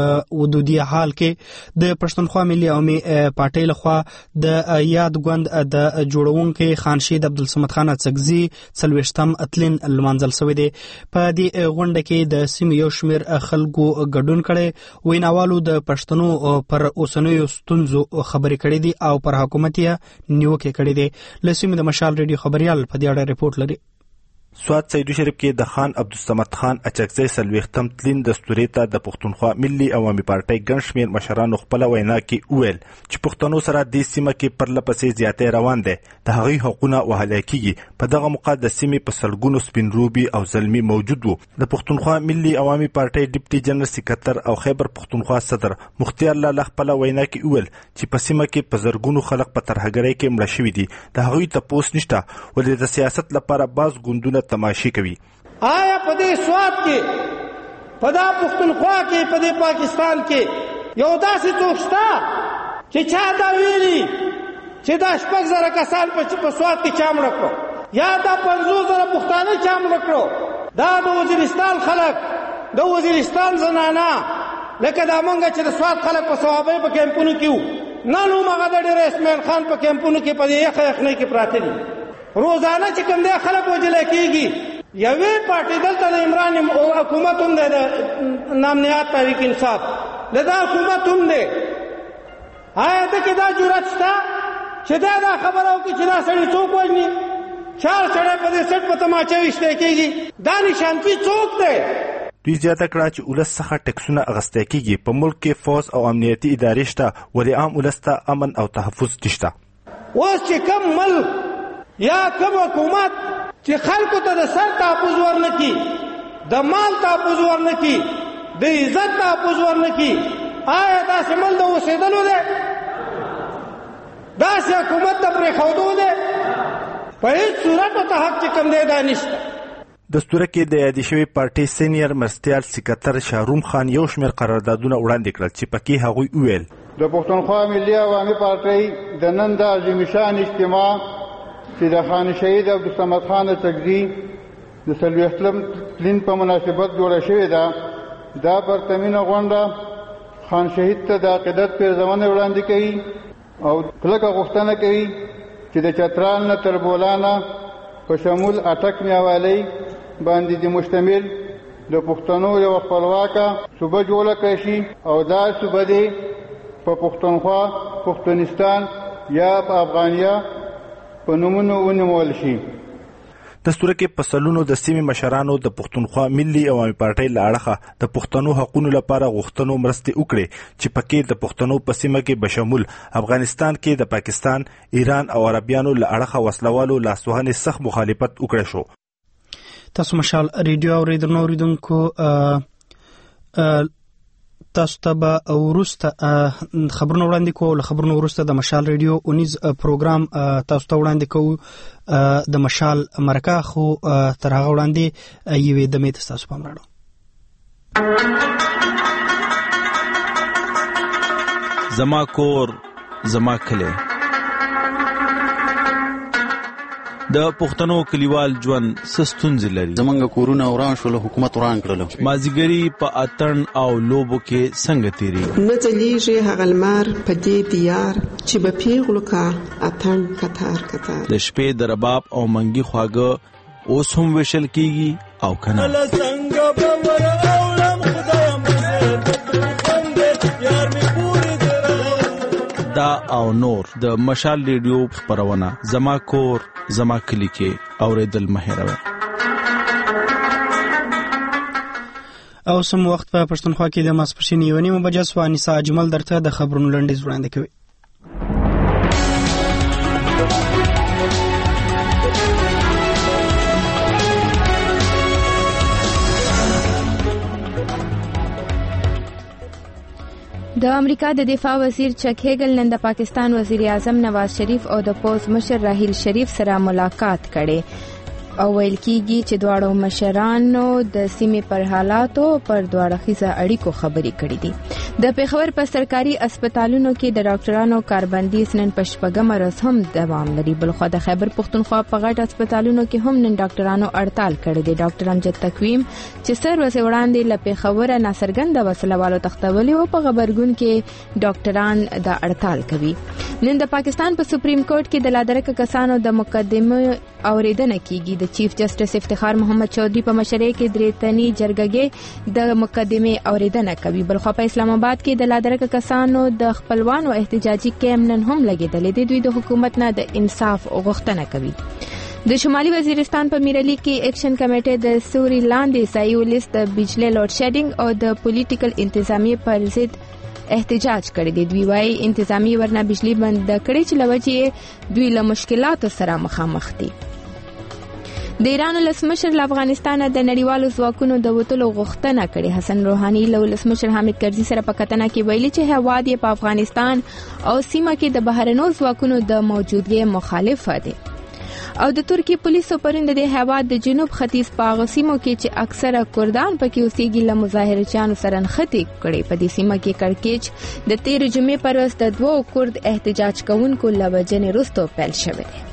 ودودي حال کې د پښتونخوا ملي عوامي پارټۍ لخوا د یاد غوند د جوړونکو خانشید عبدالصمد خان اڅکزي 40م اتلین لمانځل شوی دی. په دې غونډه کې د سیمې یو شمېر خلکو ګډون کړي. ویناوالو د پښتنو پر اوسنیو ستونزو خبرې کړې دي او پر حکومت یې نیوکې کړې دي. له سیمې د مشال ریډیو خبريال په دې اړه ریپورت لري. سوات سیدو شریف کې د خان عبدالصمد خان اڅکزي 40م تلین دستوري ته د پښتونخوا ملي عوامي پارټۍ ګڼ شمېر مشرانو خپل وینا کې وویل چې پښتنو سره د سیمه کې پرلپسې زیاتې روان دي، د هغوی حقونه وهل کېږي. په دغه موقع د سیمې په سلګونو سپینروبي او زلمي موجود وو. د پښتونخوا ملي عوامي پارټۍ ډیپټي جنرال سکرټر او خیبر پښتونخوا صدر مختیار لاله خپل وینا کې وویل چې په سیمه کې په زرګونو خلک په ترهګرۍ کې مړه شوي دي. د هغوی تپوس نشته ولې د سیاست لپاره باز ګوندونه تماشې کوي. آیا په دې سوات کې په دا پښتونخوا کې په دې پاکستان کې یو داسې څوک شته چې چا دا ویلي چې دا 6,000 کسان په سوات کې چا مړه کړو یا دا 50,000 پښتانه چا مړه کړو؟ دا د وزیرستان خلک، د وزیرستان زنانه لکه دا مونږ چې د سوات خلک په صوابۍ په کیمپونو کې وو، نن هم هغه د ډېر اسماعیل خان په کیمپونو کې په دې یخنۍ کې پراته دي. روزانه چې کوم دی خلک وژل کېږي. یوې پارټۍ دلته د عمران حکومت هم دی، د نامنیات تحریک انصاف دا حکومت هم دی. آیا ته کې دا جرأت شته چې دا خبره وکړي چې دا سړی څوک وژني؟ 4 سړی په دې سټ په تماچه ویشتی کېږي. دا نشانکي څوک دی؟ دوی زیاته کړه چې ولس څخه ټکسونه اخیستل کېږي. په ملک کې فوج او امنیتي ادارې شته ولې عام ولس ته امن او تحفظ نشته. اوس چې کوم ملک یا کوم حکومت چې خلکو ته د سر تحفظ ورنکي، د مال تحفظ ورنکي، د عزت تحفظ ورنکي، آیا داسې ملک د اوسېدلو دی؟ داسې حکومت ته پرېښودو دی؟ په هېڅ صورت ته حق چې کوم دی دا نشته. دستوره کې د یادې شوې پارټۍ سینیر مرستیال سکرټر شاهروم خان یو شمېر قراردادونه وړاندې کړل چې پکې هغوی وویل د پښتونخوا ملي عوامي پارټۍ د نن د عظیم شان اجتماع چې د خان شهید عبدالصمد خان اڅکزي د 40م تلین په مناسبت جوړه شوې ده. دا پرتمینه غونډه خان شهید ته د عقیدت پیرزونه وړاندې کوي او کلکه غوښتنه کوي چې د چترال نه تر بولانه په شمول اټک میاوالی باندې د مشتمل د پښتنو یو خپلواکه صوبه جوړه کړي شي او دا صوبه دی په پښتونخوا، پښتونستان یا په افغانیا په نومونو ونیول شي. دستوره کې په سلونو د سیمې مشرانو د پښتونخوا ملي عوامي پارټۍ له اړخه د پښتنو حقونو لپاره غوښتنو مرستې وکړې چې پکې د پښتنو په سیمه کې بشمول افغانستان کې د پاکستان، ایران او عربیانو له اړخه وسلوالو لاسوهنې سخت مخالفت وکړی شو. تاسو مشال ریډیو اوریدونکو تاسو ته به وروسته خبرونه وړاندې کوو. له خبرونو وروسته د مشال ریډیو اونیز پروګرام تاسو ته وړاندې کوو د مشال مرکه، خو تر هغه وړاندې یوې دمې ته تاسو پام راوړو. زما کور زما کلی. د پښتنو کلیوال ژوند ستونزې لري. زمونږ کورونه وران شول، حکومت وران کړل. مازیګری په اتن او لوبو کې څنګه تیری نه چلیږي هغه لمر په دې دیار چې به پیغلو کا اتن کتار کتار. د شپې د رباب او منګي خواږه اوس هم وشل کیږي او کنه. دا او نور د مشال ریډیو خبرونه زما کور زما کلی کې اوریدل مهیروي. او سم وخت په پښتونخوا کې د ماسپښین 1:30 بجې سو. انیسا اجمل درته د خبرونو لنډیز وړاندې کوي. د امریکا د دفاع وزیر چک هیګل نن د پاکستان وزیر اعظم نواز شریف او د پوز مشر راحیل شریف سره ملاقات کړي او ویل کیږي چې دواړو مشرانو د سیمې پر حالاتو پر دواړخیزه اړیکو خبرې کړې دي. د پیښور په سرکاري اسپیټالونو کې د ډاکټرانو کاربندیز نن په شپږم ورځ هم دوام لري. بلخو د خیبر پښتونخوا په غټ اسپیټالونو کې هم نن ډاکټرانو هړتال کړی دی. ډاکټر امجد تقویم چې سر ورځ وړاندې له پیښور ناڅرګنده وسلوالو تختولي او په خبرګون کې ډاکټران د هړتال کوي. نن د پاکستان په سپریم کورټ کې د لادرکه کسانو د مقدمه اوریدنه کیږي. د چیف جسټس افتخار محمد چودھری په مشرۍ کې درې تنی جرګه د مقدمه اوریدنه کوي. بلخو په اسلام آباد کې د لادرکه کسانو د خپلوانو احتجاجي کیمپ نن هم لګیدلې دي. دوی د حکومت نه د انصاف غوښتنه کوي. د شمالي وزیرستان په میرلی کې اکشن کمیټه د سوري لاندې سایولس د بجلی لوډ شیډینګ او د پولیټیکل انتظامی پر ضد احتجاج کړی دی. دوی وايي انتظامی ورنه بجلی بند کړي چې لوجه دوی له مشکلاتو سره مخامخ دي. د ایران ولسمشر له افغانستان د نړیوالو ځواکونو د وټلو غوښتنه کړې. حسن روحاني له ولسمشر حامد کرزي سره په کتنه کې ویلي چې هواد یې په افغانستان او سیمه کې د بهرنیو ځواکونو د موجودګۍ مخالف دی. او د ترکی پولیسو پرون د هواد د جنوب ختیځ په غسیمو کې چې اکثره کردان پکې اوسېږي له مظاهرچیانو سره نښتې کړې. په دې سیمه کې کړکېچ د 13 جمعې پر ورځ د 2 کرد احتجاج کوونکو له وجنې وروسته پیل شوی دی.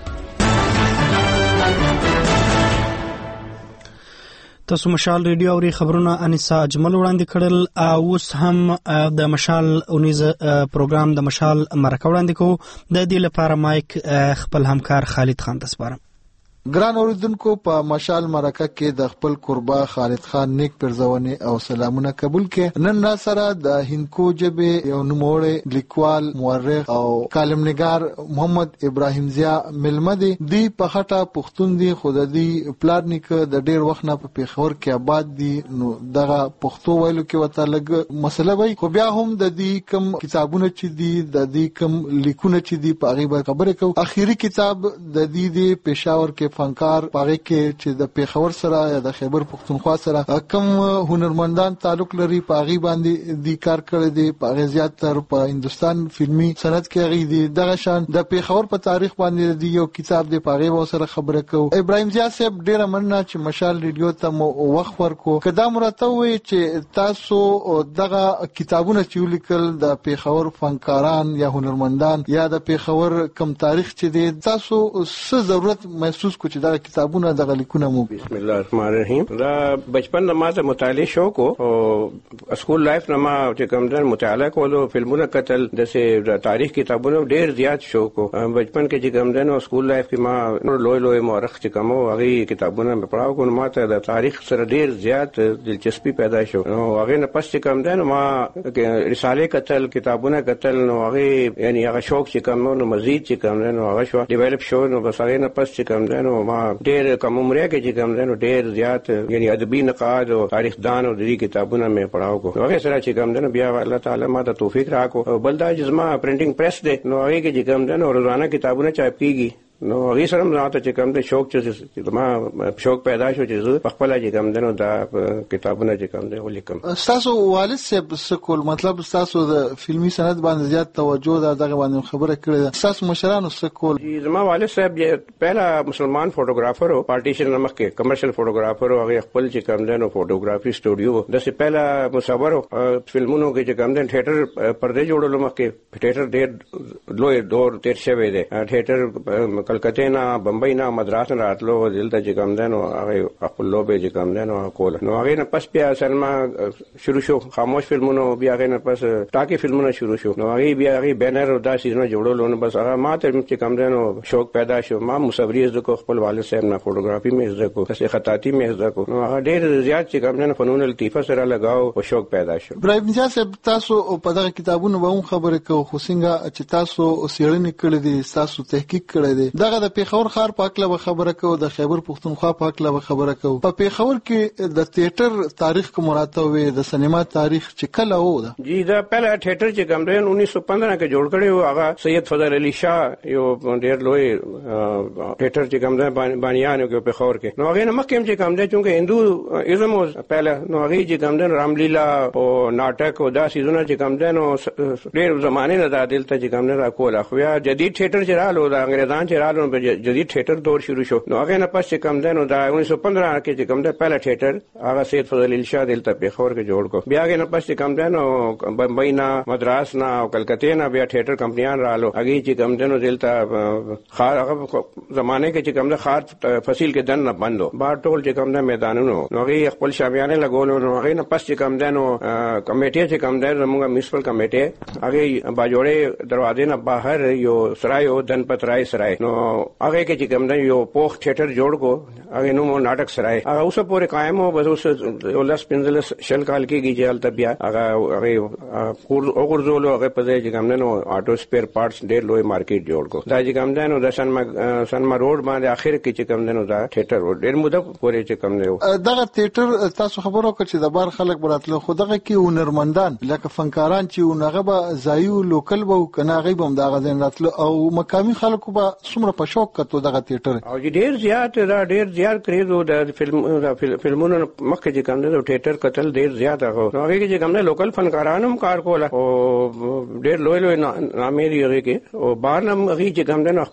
تاسو مشال ریډیو او خبرونه انیسا اجمل وړاندې کړل. اوس هم د مشال اونیز پروګرام د مشال مرکه وړاندې کوو. د دې لپاره مایک خپل همکار خالد خان ته سپارم. ګران اوریدونکو، په مشال مرکه کې د خپل قربا خالد خان نیک پرزونې او سلامونه قبول کې. نن را سره د هندکو ژبې یو نوموړی لیکوال، مورخ او کالمنګار محمد ابراهیم ضیا ملمه دی. دوی په خټه پښتون دي، خو د دوی پلار نیکه د ډیر وخت نه په پیښور کې آباد دي. نو دغه پښتو ویلو کې وته لګ مسله وي، خو بیا هم د دې کم کتابونه چې دي، د دې کم لیکونه چې دي په هغه باندې خبرې کوو. اخیری کتاب د دې د پېښور کې فنکار پاره کې چې د پیښور سره یا د خیبر پښتونخوا سره کم هنرمندان تعلق لري په هغه باندې د کار کړی دی. په هغه زیات تر په هندستان فلمي صنعت کې هغه دی. دغه شان د پیښور په تاریخ باندې دی یو کتاب دی، په هغه سره خبره کوو. ابراهیم ضیا صاحب ډیره مننه چې مشال ریډیو ته مو وخت ورکو. کدا مرته وي چې تاسو دغه کتابونه چې ولیکل د پیښور فنکاران یا هنرمندان یا د پیښور کم تاریخ چې دی، تاسو څه ضرورت محسوس کو چې دا کتابونه د لیکونه مو؟ بسم الله الرحمن الرحیم. دا بچپن نه ما ته مطالعه شوق او اسکول لایف نه ما چې کوم ځای مطالعه کولو، فلمونه کتل، د تاریخ کتابونه ډیر زیات شوق. بچپن کې چې کوم ځای اسکول لایف کې ما لوی مورخ چې کوم هغه کتابونه مې پڑھاو کوم، ما ته د تاریخ سره ډیر زیات دلچسپي پیدا شو. نو هغه نه پس چې کوم ځای ما رساله کتل، کتابونه کتل، نو هغه یعنی هغه شوق چې کوم نو مزید چې کوم نو هغه شو ډیولپ شو. نو بس هغه نه پس چې کوم نو ما ډېر کم عمره کې چې کوم نو ډېر زیات یعنی ادبي نقاد او تاریخ دان او دې کتابونه مې پڑھاو کو. هغه سره چې کوم نو بیا الله تعالی ما ته توفیق راکو. بلدا جسمه پرنټینګ پریس دې نو هغه کې چې کوم نو روزانه کتابونه چاپ کیږي. نو هغه سره ماته چې کوم د شوق چې ما شوق پیدا شو چې په خپل چې کوم دنو دا کتابونه چې کوم دی ولیکم. تاسو والد صاحب سکول مطلب تاسو د فلمي سند باندې زیات توجه دغه باندې خبره کړې. تاسو مشرانو سکول زما والد صاحب پہلا مسلمان فوټوګرافر او پارټیشن نمکه کمرشل فوټوګرافر او هغه خپل چې کوم دنو فوټوګرافي سټوډیو د څه پہلا مصور فلمونو کې چې کوم دن ټیټر پرده جوړولو مکه ټیټر ډېر لوی دور تیر شوی دی. ټیټر کلکته نه بمبئی نه مدراس نه راتلو دلته چې کوم دنو هغه خپل لوبه چې کوم دنو کول. نو هغه نه پس بیا سلمہ شروع شو خاموش فلمونو بیا هغه نه پس ټاکي فلمونه شروع شو. نو هغه بیا هغه بینر او دا سیزونه جوړولو نو بس هغه ماته چې کوم دنو شوق پیدا شو. ما مصوری زده کو خپل والد صاحب نه فوټوګرافي مې زده کو څه خطاطي مې زده کو. نو هغه ډېر زیات چې کوم دنو فنون لطیفه سره لگاو او شوق پیدا شو. ابراهیم نجات صاحب تاسو په دغه کتابونو به خبره کوو خو څنګه چې تاسو سیړنې کړې دي تاسو تحقیق کړی دی دغه د پیښور ښار په اړه خبره کوو د خیبر پښتونخوا په اړه خبره کوو. په پیښور کې د تیاتر تاریخ کوم راته وي د سینما تاریخ چې کله و ده؟ جی دا پہلا تھیٹر چې کوم دی 1915 کې جوړ کړی و هغه سید فضل علي شاه یو ډېر لوی تھیٹر چې کوم دی بانیانو کې په خور کې. نو هغه نه مکه چې کوم دی چې هندو ازم پہلا نو هغه چې کوم دی رام لیلا او ناټک او دا سیزونه چې کوم دی نو ډېر زمانه نه دا دلته چې کوم دی را کوله. خو یا جدید تھیٹر چې رالو دا انګریزان چې رالو جدید تھیٹر دور شروع شو. نو هغه نه پس چې کوم دی نو دا 1915 کې چې کوم دی پہلا تھیٹر هغه سید فضل علي شاه دلته په خور کې جوړ کو. بیا هغه نه پس چې کوم دی نو بمبئی نه مدراس نه او کلکته نه بیا تھیٹر کمپنیان رالو. هغه چې کوم دی نو دلته خار هغه زمانه کې چې کوم دی خار فصیل کې دن نه بندو بار ټول چې کوم دی میدانونو. نو هغه خپل شامیانه لګولو. نو هغه نه پس چې کوم دی نو کمیټه چې کوم دی زموږ میونسپل کمیټه هغه باجوړې دروازې نه بهر یو سرای او دن پترای سرای. نو هغه کې چې کوم دی یو پوخ تھیټر جوړ کو هغه نو ناټک سرای هغه اوس پورې قائم او بس اوس ولس پنځلس شل کال کې جیل ته بیا هغه وګورځولو هغه په ځای چې کوم دی نو آټو سپیر پارټس ډېر لوی مارکیټ جوړ کو. دا چې کوم دی نو د سنما روډ باندې اخر کې چې کوم دی نو دا تھیټر ډېر موده پورې چې کوم دی دغه تھیټر تاسو خبرو کړ چې د بار خلک براتله خو دغه کې هنرمندان لکه فنکاران چې هغه به ځایو لوکل به کنه هغه به دغه ځین راتله او مقامي خلکو به څومره په شوق کتو دغه تھیټر او ډېر زیات دا ډېر زیات کریزو د فلمونو مخکې چې کوم دی تھیټر قتل ډېر زیات هغه کې چې کوم دی لوکل فنکاران هم کار کوله او ډېر لوی لوی نامې دی هغه کې او بار هم هغه چې کوم دی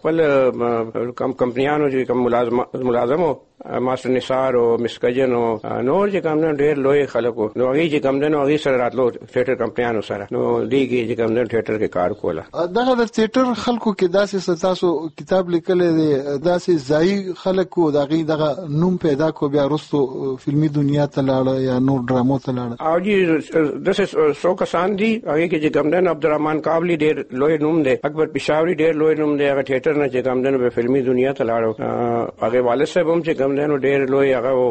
خپل کمپنیانو چې کوم ملازمو ماستر نثار او مسکجن او نور چې کوم دی ډېر لوی خلکو. نو هغه چې کوم دی نو هغه سره راتلو تھیټر کمپنیانو سره. نو دیږي چې کوم دی تھیټر کې کار کوله. دغه د تھیټر خلکو کې داسې تاسو کتاب لیکلی دی داسې ځایي خلکو دغه نوم پیدا کو بیا وروستو فلمي دنیا ته لاړه یا نور ډرامو ته لاړه. او جی داسې څو کسان دي هغه کې چې کوم دی عبدالرحمن کابلی ډېر لوی نوم دی. اکبر پشاوري ډېر لوی نوم دی. هغه تھیټر نه چې کوم دی په فلمي دنیا ته لاړو. هغه والد صاحب هم چې کوم دی نو ډېر لوی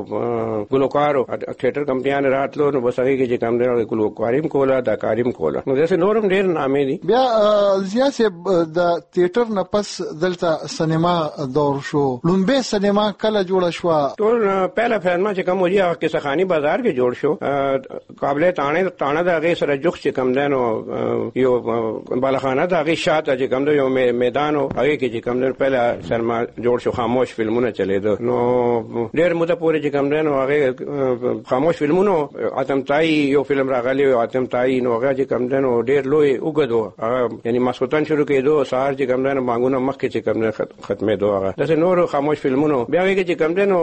هغه ګلوکار تھیټر کمپنیان راتلو. نو بس هغه کې چې کوم دی ګلوکاریم کوله دا کاریم کوله. نو داسې نورم ډېر نامې دي. بیا ضیا صاحب د تھیټر نه پس دلته سینما دور شو. لومبه سینما کله جوړه شو؟ ټول پہلا فلم چې کوم وجه هغه کیسخانی بازار کې جوړ شو. قابل تانه د هغه سره جوخ چې کوم دی نو یو بالاخانه د هغه شاته چې کوم دی یو میدان او هغه کې چې کوم دی پہلا سینما جوړ شو. خاموش فلمونه چلیدو. نو ډېر موده پورې چې کوم دی نو هغه خاموش فلمونو اتمتای یو فلم راغلی او اتمتای نو هغه چې کوم دی نو ډېر لوی وګدو یعنی ماسوتن شروع کېدو سهار چې کوم دی نو مانګونه مخکې چې کوم دی ختمېدو. هغه داسې نور خاموش فلمونو بیا هغه چې کوم دی نو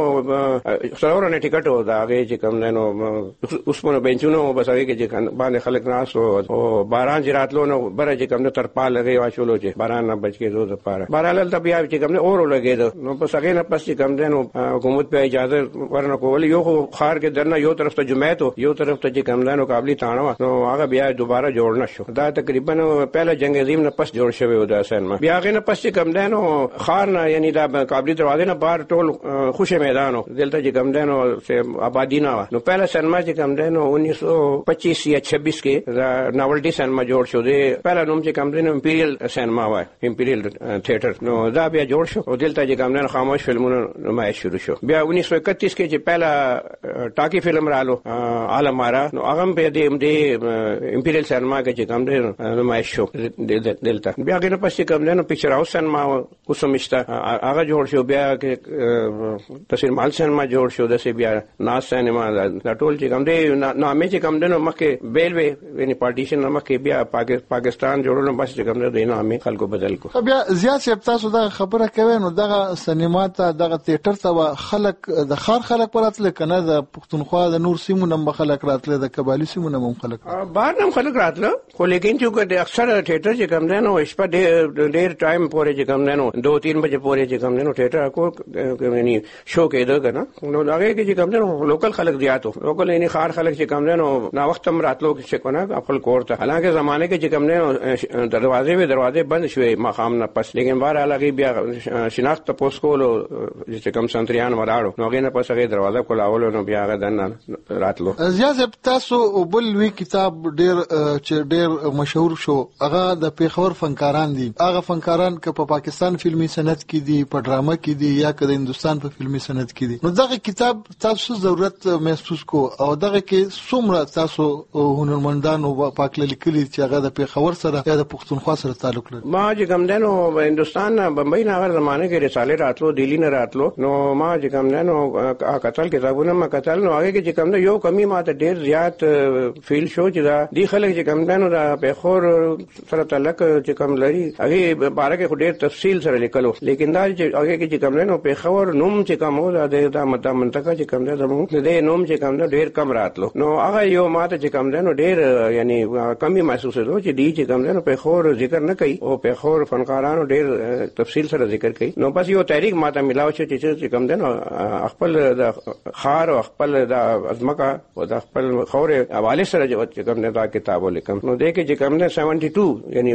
سرورانه ټیکټ و دا هغه چې کوم دی نو اوسمنو بنچونو بس هغه کې چې باندې خلک ناس او باران چې راتلو نو بره چې کوم دی ترپال لګي واچولو چې باران نه بچ کېدو د پاره بهرحال ته بیا چې کوم دی اورو لګېدو. نو بس هغه نه پس چې کوم دی نو حکومت په اجازه ورنکول. یو خار کې درنه یو طرف ته جمعیت یو طرف ته چې کوم دی نو قابلی تانه نو هغه بیا دوباره جوړ نه شو. دا تقریبا پہلا جنگ عظیم نه پس جوړ شوی و دا سینما. بیا هغه نه پس چې کوم دی نو خار نه یعنی دا قابلی دروازه نه بار ټول خوشی میدانو دلته چې کوم دی نو آبادی نه نو پہلا سینما چې کوم دی نو 1925 یا 26 کې دا ناولټي سینما جوړ شو. دی پہلا نوم چې کوم دی نو امپیریل سینما وای امپیریل تھیټر. نو دا بیا جوړ شو او دلته چې کوم دی خاموش فلمونو نمایش شروع شو. بیا 1931 کې چې پہلا ټاکی فلم رالو عالمارا نو هغه په دې امپیریل سینما کې چې کوم دی نمایش شو دلته. بیا هغه نه پښې کوم دی نو پکچر هاوس سینما اوسمشته هغه جوړ شو. بیا کې تصویر مال سینما جوړ شو. د سی بیا ناز سینما دا ټول چې کوم دی نامې چې کوم دی نو مخکې بیل وی یعنی پارټیشن مخکې بیا پاکستان جوړولو بس چې کوم دی نو امې خلکو بدل کو. بیا زیات شپ تاسو دا خبره کوي نو دغه سینما ته دغه تیاتر ته خلک د خار خلک پراتل کنه د پښتونخوا د نور سیمو نم خلک راتل د قبایلی سیمو نم خلک بهر نم خلک راتل خو لیکن چې اکثر تیاتر چې کوم دی نو شپه ډیر ټایم پورې چې کوم دی نو 2-3 بجې پورې چې کوم دی نو تیاتر کو یعنی شو کېده کنه نو هغه کې چې کوم دی نو لوکل خلک زیاتو لوکل یعنی خار خلک چې کوم دی نو نا وخت هم راتلو چې کنه خپل کور ته. حالانکه زمانه کې چې کوم دی نو دروازې بند شوې مقام نه پس لیکن بهر علاقه بیا شناخت تاسو کولو چې کوم سنتریان ولاړو نو هغه نه پس هغه دروازه کولاولو نو بیا هغه دنه راتلو. زیات تاسو بل وی کتاب ډیر مشهور شو هغه د پیښور فنکاران دي. هغه فنکاران که په پاکستان فلمي صنعت کې دي په ډرامه کې دي یا که د هندستان په فلمي صنعت کې دي نو دغه کتاب تاسو ضرورت محسوس کو او دغه کې څومره تاسو هنرمندانو پاکل لیکلي چې هغه د پیښور سره یا د پښتونخوا سره تعلق لري. ما چې کوم دنو هندستان بمبئی نه هغه زمانه کې رساله راتلو دلی نه راتلو نو ما چې کوم دنو قتل کتابونه ما قتل نو هغه کې چې کوم یو کمی ما ته ډیر زیات فیل شو چې دا دی خلک چې کوم دنو د پیښور سره تعلق چې کوم لري هغه باره کې ډیر تفصیل سره لیکلو لیکن دا چې هغه کې چې کوم دنو پیښور نوم چې کوم و د منطقه چې کوم دنو د نوم چې کوم ډیر کم راتلو نو هغه یو ما ته چې کوم دنو ډیر یعنی کمی محسوس شو چې دی چې کوم دنو پیښور ذکر نه کوي او پیښور فنکارانو ډیر تفصیل سره ذکر کوي نو بس یو تحریک ما ته ملاو چې کوم دنو خپل د خار او خپل د ازمکا او د خپل خور حواله سره چې کوم نه دا کتاب ولیکم نو دې کې چې کوم نه 72 یعنی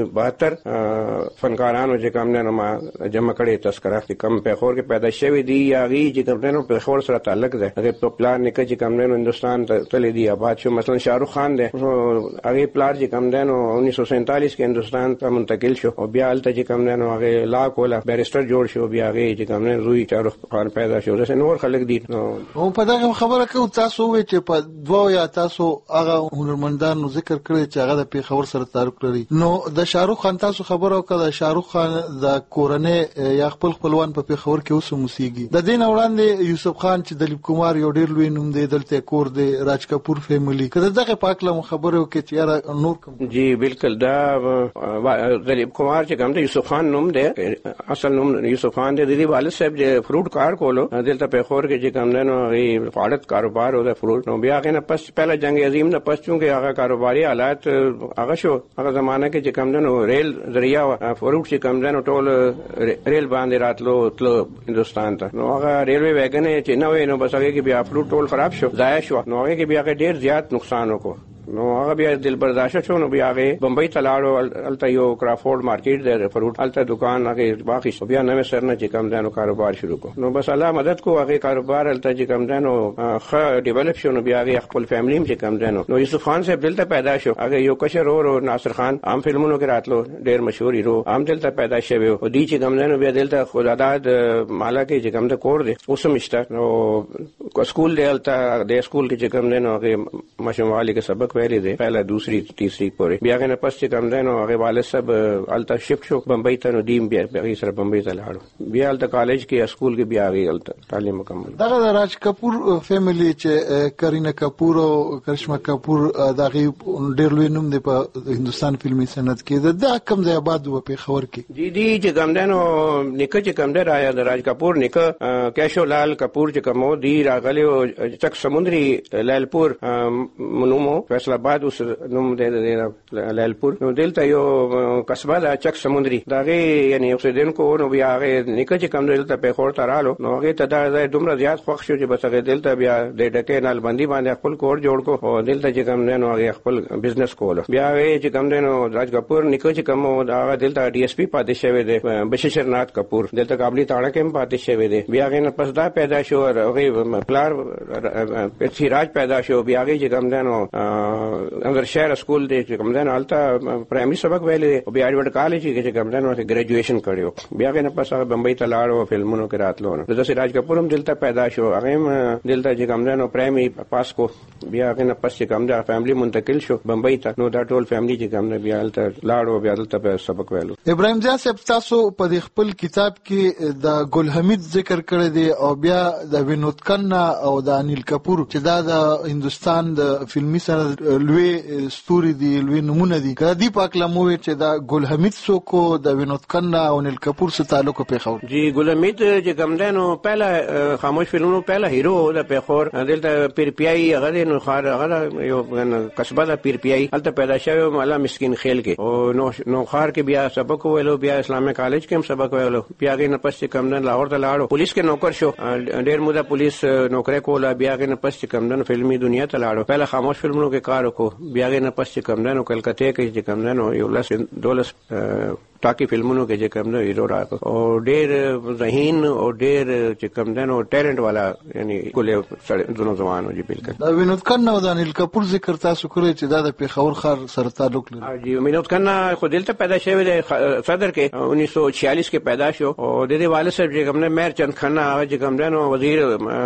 72 فنکارانو چې کوم نه ما جمع کړي تذکرہ چې کوم پیښور کې پیدا شوی دی یا غي چې کوم نه پیښور سره تعلق ده هغه په پلان نه کې چې کوم نه هندستان ته تللی دی آباد شو مثلا شاهرخ خان ده هغه پلان چې کوم نه 1947 کې هندستان ته منتقل شو او بیا الته چې کوم نه هغه لا کوله بیرستر جوړ شو بیا هغه چې کوم نه روي شاهرخ خان پیدا شو زه نور خلک دي او په دغه خبره کوم تاسو وی چې په دوه یا تاسو هغه هنرمندانو ذکر کړی چې هغه د پیښور سره تعلق لري نو د شاهرخ خان تاسو خبره وکړه شاهرخ خان د کورنۍ یا خپلوان په پیښور کې اوس موسیقي د دین وړاندې یوسف خان چې دلیپ کومار یو ډیر لوی نوم دی دلته کور دی راج کپور فیملی کله دغه پاکله خبره وکړي چې یاره نور کوم جی بالکل دا دلیپ کومار چې کوم دی یوسف خان نوم دی اصل نوم یوسف خان دی د دې والد صاحب د فروټ کار کولو دلته پیښور کې چې کوم نه غي فعالیت کاروبار او د فروټ نو بیا غنه پس پہلا جنگ عظیم نه پس چونکه هغه کاروباري حالات هغه شو هغه زمانہ کې چې کوم نه ریل ذریعہ فروټ چې کوم نه ټول ریل باندې راتلو تل هندستان ته نو هغه ریلوی ویګن چې نو نو بس هغه کې بیا فروټ ټول خراب شو ضایع شو نو هغه کې بیا ډیر زیات نقصان وکړ نو هغه بیا دل برداشت شو نو بیا هغه بمبئی ته لاړو الته یو کرافورد مارکیټ دی فروټ الته دکان هغه باقي شو بیا نوې سر نه چې کوم دانو کاروبار شروع کو نو بس الله مدد کو هغه کاروبار الته چې کوم دانو ښه ډیولپ شو نو بیا هغه خپل فیملی چې کوم دانو نو یوسف خان صاحب دلته پیدا شو هغه یو کشر او ناصر خان عام فلمونو کې راتلو ډیر مشهور هیرو عام دلته پیدا شوی او دی چې کوم دانو بیا دلته خداداد مالا کې چې کوم د کور دی اوسمشته نو سکول دی الته د سکول کې چې کوم دانو هغه مشموالي کې سبق ویلي دی پہلا دوسری تیسری پورې بیا غنه پس چې کوم دنو هغه والد صاحب الته شفت شو بمبئی ته نو دیم بیا سره بمبئی ته لاړو بیا الته کالج کې اسکول کې بیا غي الته تعلیم مکمل دغه راج کپور فیملی چې کرینا کپور او کرشما کپور دغه ډیر لوی نوم دی په هندستان فلمي صنعت کې د کم ځای آباد و په خبر کې جی دی چې کوم دنو نیکه چې کوم دی رایا د راج کپور نیکه کیشو لال کپور چې کوم دی راغلی او چک سمندري لالپور منومو فیصل آباد اوس نوم د لالپور نو دلته یو قصبه ده چک سمندري داغه یعنی اوسیدونکو نو بیا هغه نیکه چې کوم دلته پیښور ته رالو نو هغه ته دا دومره زیات خوښ شو چې بس هغه دلته بیا د ډکې نال بندي باندې خپل کور جوړ کو او دلته چې کوم نو هغه خپل بزنس کول بیا هغه چې کوم نو راج کپور نیکه چې کوم هغه دلته ډي اس پی پاتې شوی دی بشیرنات کپور دلته قابلی تاړه کې پاتې شوی دی بیا هغه پس دا پیدا شو هغه پلار پرتھوی راج پیدا شو بیا هغه چې کوم نو اندر شهر سکول دی چې کوم دنه الته پرایمري سبق ویلې او بیا ایډورټ کالج کې کوم دنه ګریجویشن کړو بیا غنه پس هغه بمبئی ته لاړو فلمونو کې راتلو نو داسې راج کپور هم دلته پیدا شو هغه دلته چې کوم دنه پرایمري پاس کو بیا غنه پس چې کوم دنه فیملی منتقل شو بمبئی ته نو دا ټول فیملی چې کوم بیا الته لاړو بیا دلته سبق ویلو. ابراهیم جان صاحب تاسو په خپل کتاب کې د ګل حمید ذکر کړی دی او بیا د وینود کھنہ او د انیل کپور چې دا د هندستان د فلمي سند لوی ستوري دي لوی نمونه دي کدی پاک لموي چې دا ګل حمید څوک د وینود کھنہ او انیل کپور سره تعلق پیښور. جی ګل حمید چې کوم دنو پہلا خاموش فلمونو پہلا هیرو د پیښور دلته پیر پیای هغه نو خار هغه یو قصبه د پیر پیای الته پیدا شوی مالا مسکین خیل کې او نو خار کې بیا سبق ویلو بیا اسلامي کالج کې هم سبق ویلو بیا غي نه پس کم نه لاهور ته لاړو پولیس کې نوکر شو ډېر موده پولیس نوکری کوله بیا غي نه پس کم نه فلمي دنیا ته لاړو پہله خاموش فلمونو کې کار وکړو بیا غي نه پس کم نه کلکته کې کم نه یو لاس دولس ټاکی فلمونو کې چې کوم نه هیرو راغو او ډېر ذهین او ډېر چې کوم نه ټیلنٹ والا یعنی کله دونو ځوانو جی بالکل. دا وینود کھنہ او انیل کپور ذکر تاسو کړی چې دا د پیښور ښار سره تعلق لري. جی وینود کھنہ خو دلته پیدا شوی دی صدر کې 1946 کې پیدا شو او د دې والد صاحب چې کوم نه میر چند کھنہ هغه چې کوم نه وزیر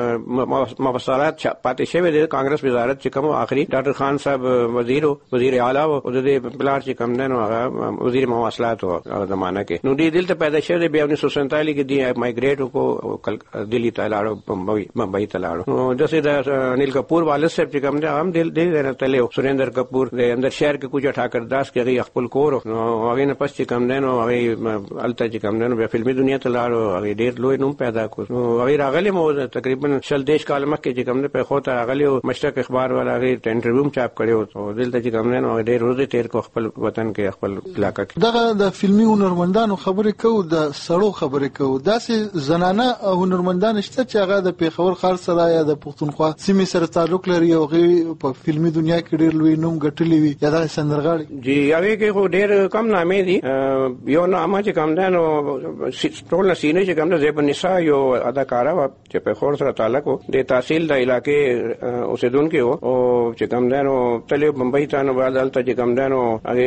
مواصلات پاتې شوی دی کانګرس وزارت چې کوم اخري ډاکټر خان صاحب وزیر اعلی او د بلار چې کوم نه هغه وزیر مواصلات زمانہ کې نو دې دلته پیدا شوی دی بیا 1947 کې دی مایګریټ کو دلی ته لاړو بمبئی ته لاړو نو جسه د انیل کپور والد صاحب چې کوم دی هم دل نه تلو سریندر کپور د اندر شهر کې کوجا ټاکر داس کې خپل کور نو هغه نه پس چې کوم دی نو هغه الته چې کوم دی نو بیا فلمي دنیا ته لاړو هغه ډېر لوی نوم پیدا کړ نو هغه راغلی مو تقریبا شل دیش کال مخکې چې کوم دی په خوته راغلی او مشرق اخبار والا هغه انټرویو چاپ کړو او دلته چې کوم دی نو ډېر روزه تیر کو خپل وطن کې خپل علاقې کې دغه د فلمي هنرمندانو خبرې کوو د سړو خبرې کوو داسې زنانه هنرمندان شته چې هغه د پیښور ښار سره یا د پښتونخوا سیمې سره تعلق لري او هغه په فلمي دنیا کې ډېر لوی نوم ګټلی وي یا د سندرغاړي. جی هغه کې خو ډېر کم نامې دي یو نامه چې کوم ده نو ټول نسینه چې کوم ده زیب النساء یو اداکاره و چې پیښور سره تعلق و د تحصیل د علاقې اوسیدونکو او چې کوم ده نو تلې بمبئی ته نو بعد الته چې کوم ده نو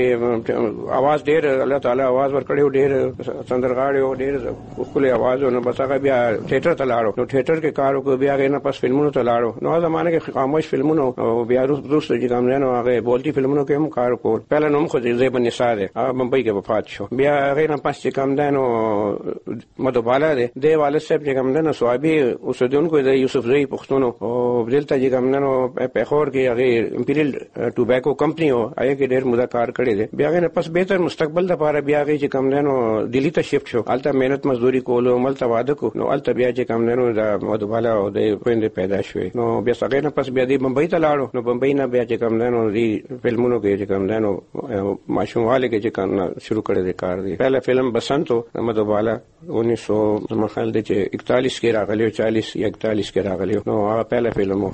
هغه आवाज ډېر الله تعالی आवाज ورکړیو ډېر سندرغاړي ډېر خپل आवाज نو بس هغه بیا ثیټر ته لاړو نو ثیټر کې کار وکړ بیا غي نه پس فلمونو ته لاړو نو زمانه کې خاموش فلمونو او بیا روس چې کوم نه هغه بولتي فلمونو کې هم کار وکړ پهله نوم خو زیب النساء ده هغه بمبئی کې وفات شو بیا غي نه پس چې کوم ده نو مدوبالا ده د والد صاحب چې کوم ده نو صوابي اوسیدونکو د یوسف زئی پښتون او دلته چې کوم نه پیښور کې هغه امپیریل ټوباکو کمپنی او هغه کې ډېر موده کار کړی دی بیا غي نه پس بهتر مستقبل لپاره بیا غي چې کوم نه دلی ته شفت شو الته مهنت مزدوري کولو ملته واده کو نو الته بیا چې کوم نه د مدوبالا او د پوینډ پیدا شوی نو بیا څنګه نه پس بیا د بمبئی ته لاړو نو بمبئی نه بیا چې کوم نه دی فلمونو کې چې کوم نه ماشومواله کې چې کوم شروع کړی دی کار دی پہلا فلم بسنتو مدوبالا 1900 مخال د 41 کې راغلی 40 یا 41 کې راغلی نو هغه پہلا فلم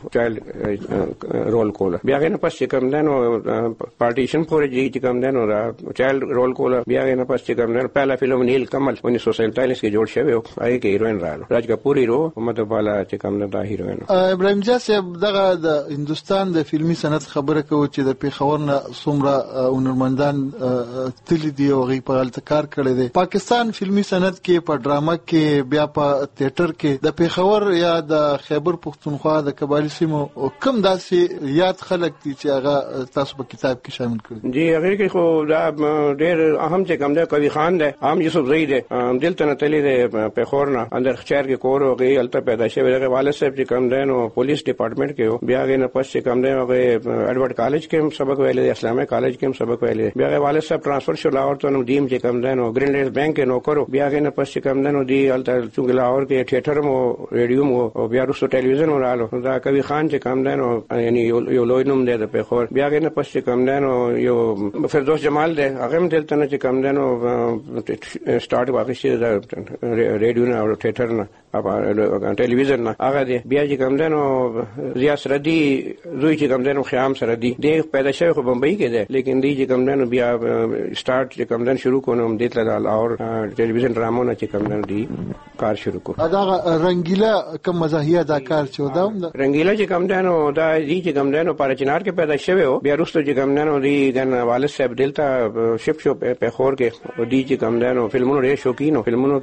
چایلډ رول کول بیا نه پس چې کوم نه پارټیشن پورې چې کوم نه چایلډ رول کول بیا نه پس چې کوم نه پہلا فلم نیل کمل 1947 کې جوړ شوی او هغه کې هیروین راغله راج کپور هیرو مدوبالا چې کوم نه دا هیروین. ابراهیم جان صاحب دغه د هندستان د فلمي صنعت خبره کوي چې د پیښور نه څومره هنرمندان تللی دی او غي په الته کار کړی دی پاکستان فلمي صنعت کې په ډراما کې بیا په تیاتر کې د پیښور یا د خیبر پښتونخوا د قبایلی سیمو کم داسې یاد خلک دي چې هغه تاسو په کتاب کې شامل کړی. جی هغه کې خو دا ډېر اهم چې کوم دی کوي خان دی عام یوسف زئی دی دلته نه تللی دی پیښور نه اندر خچر کې کور او غي الته پیدا شوی دی والد صاحب چې کوم دی نو پولیس ډپارټمنٹ کې بیا غي نه پس چې کوم دی هغه ایڈورټ کالج کې هم سبق ویل دی اسلامي کالج کې هم سبق ویل دی بیا والد صاحب ټرانسفر شو لاهور ته نو دیم چې کوم دی نو گرین لیس بانک کې نوکر بیا غي نه پس چې کوم دی نو دی الته چې لاهور کې تھیټر مو ریډیو مو او بیا رسو ټلویزیون ورالو دا کوي خان چې کوم دی نو یعنی یو لوی نوم دی د پیښور بیا غي نه پس چې کوم دی نو یو فردوس جمال دی هغه هم دلته نه چې کوم دی دنو سٹارټ واقعي ریډیو نه او ټیټر نه او ټلویزیون نه هغه دی بیا چې کوم دنو ضیا سردی زوی چې کوم دنو خیام سردی د پیدا شوی خو بمبئی کې دی لیکن دی چې کوم دنو بیا سٹارټ چې کوم دن شروع کوم د تل اور ټلویزیون ډرامو چې کوم دن دی کار شروع کو دا رنگیلا کوم مزاحیه دا کار چودا رنگیلا چې کوم دنو دا دی چې کوم دنو پارچنار کې پیدا شوی او بیا وروسته چې کوم دنو دی دن والد صاحب دلته شپ شو په خور کې او دی چې کوم دنو فلمونو ډېر شوقینو فلمونو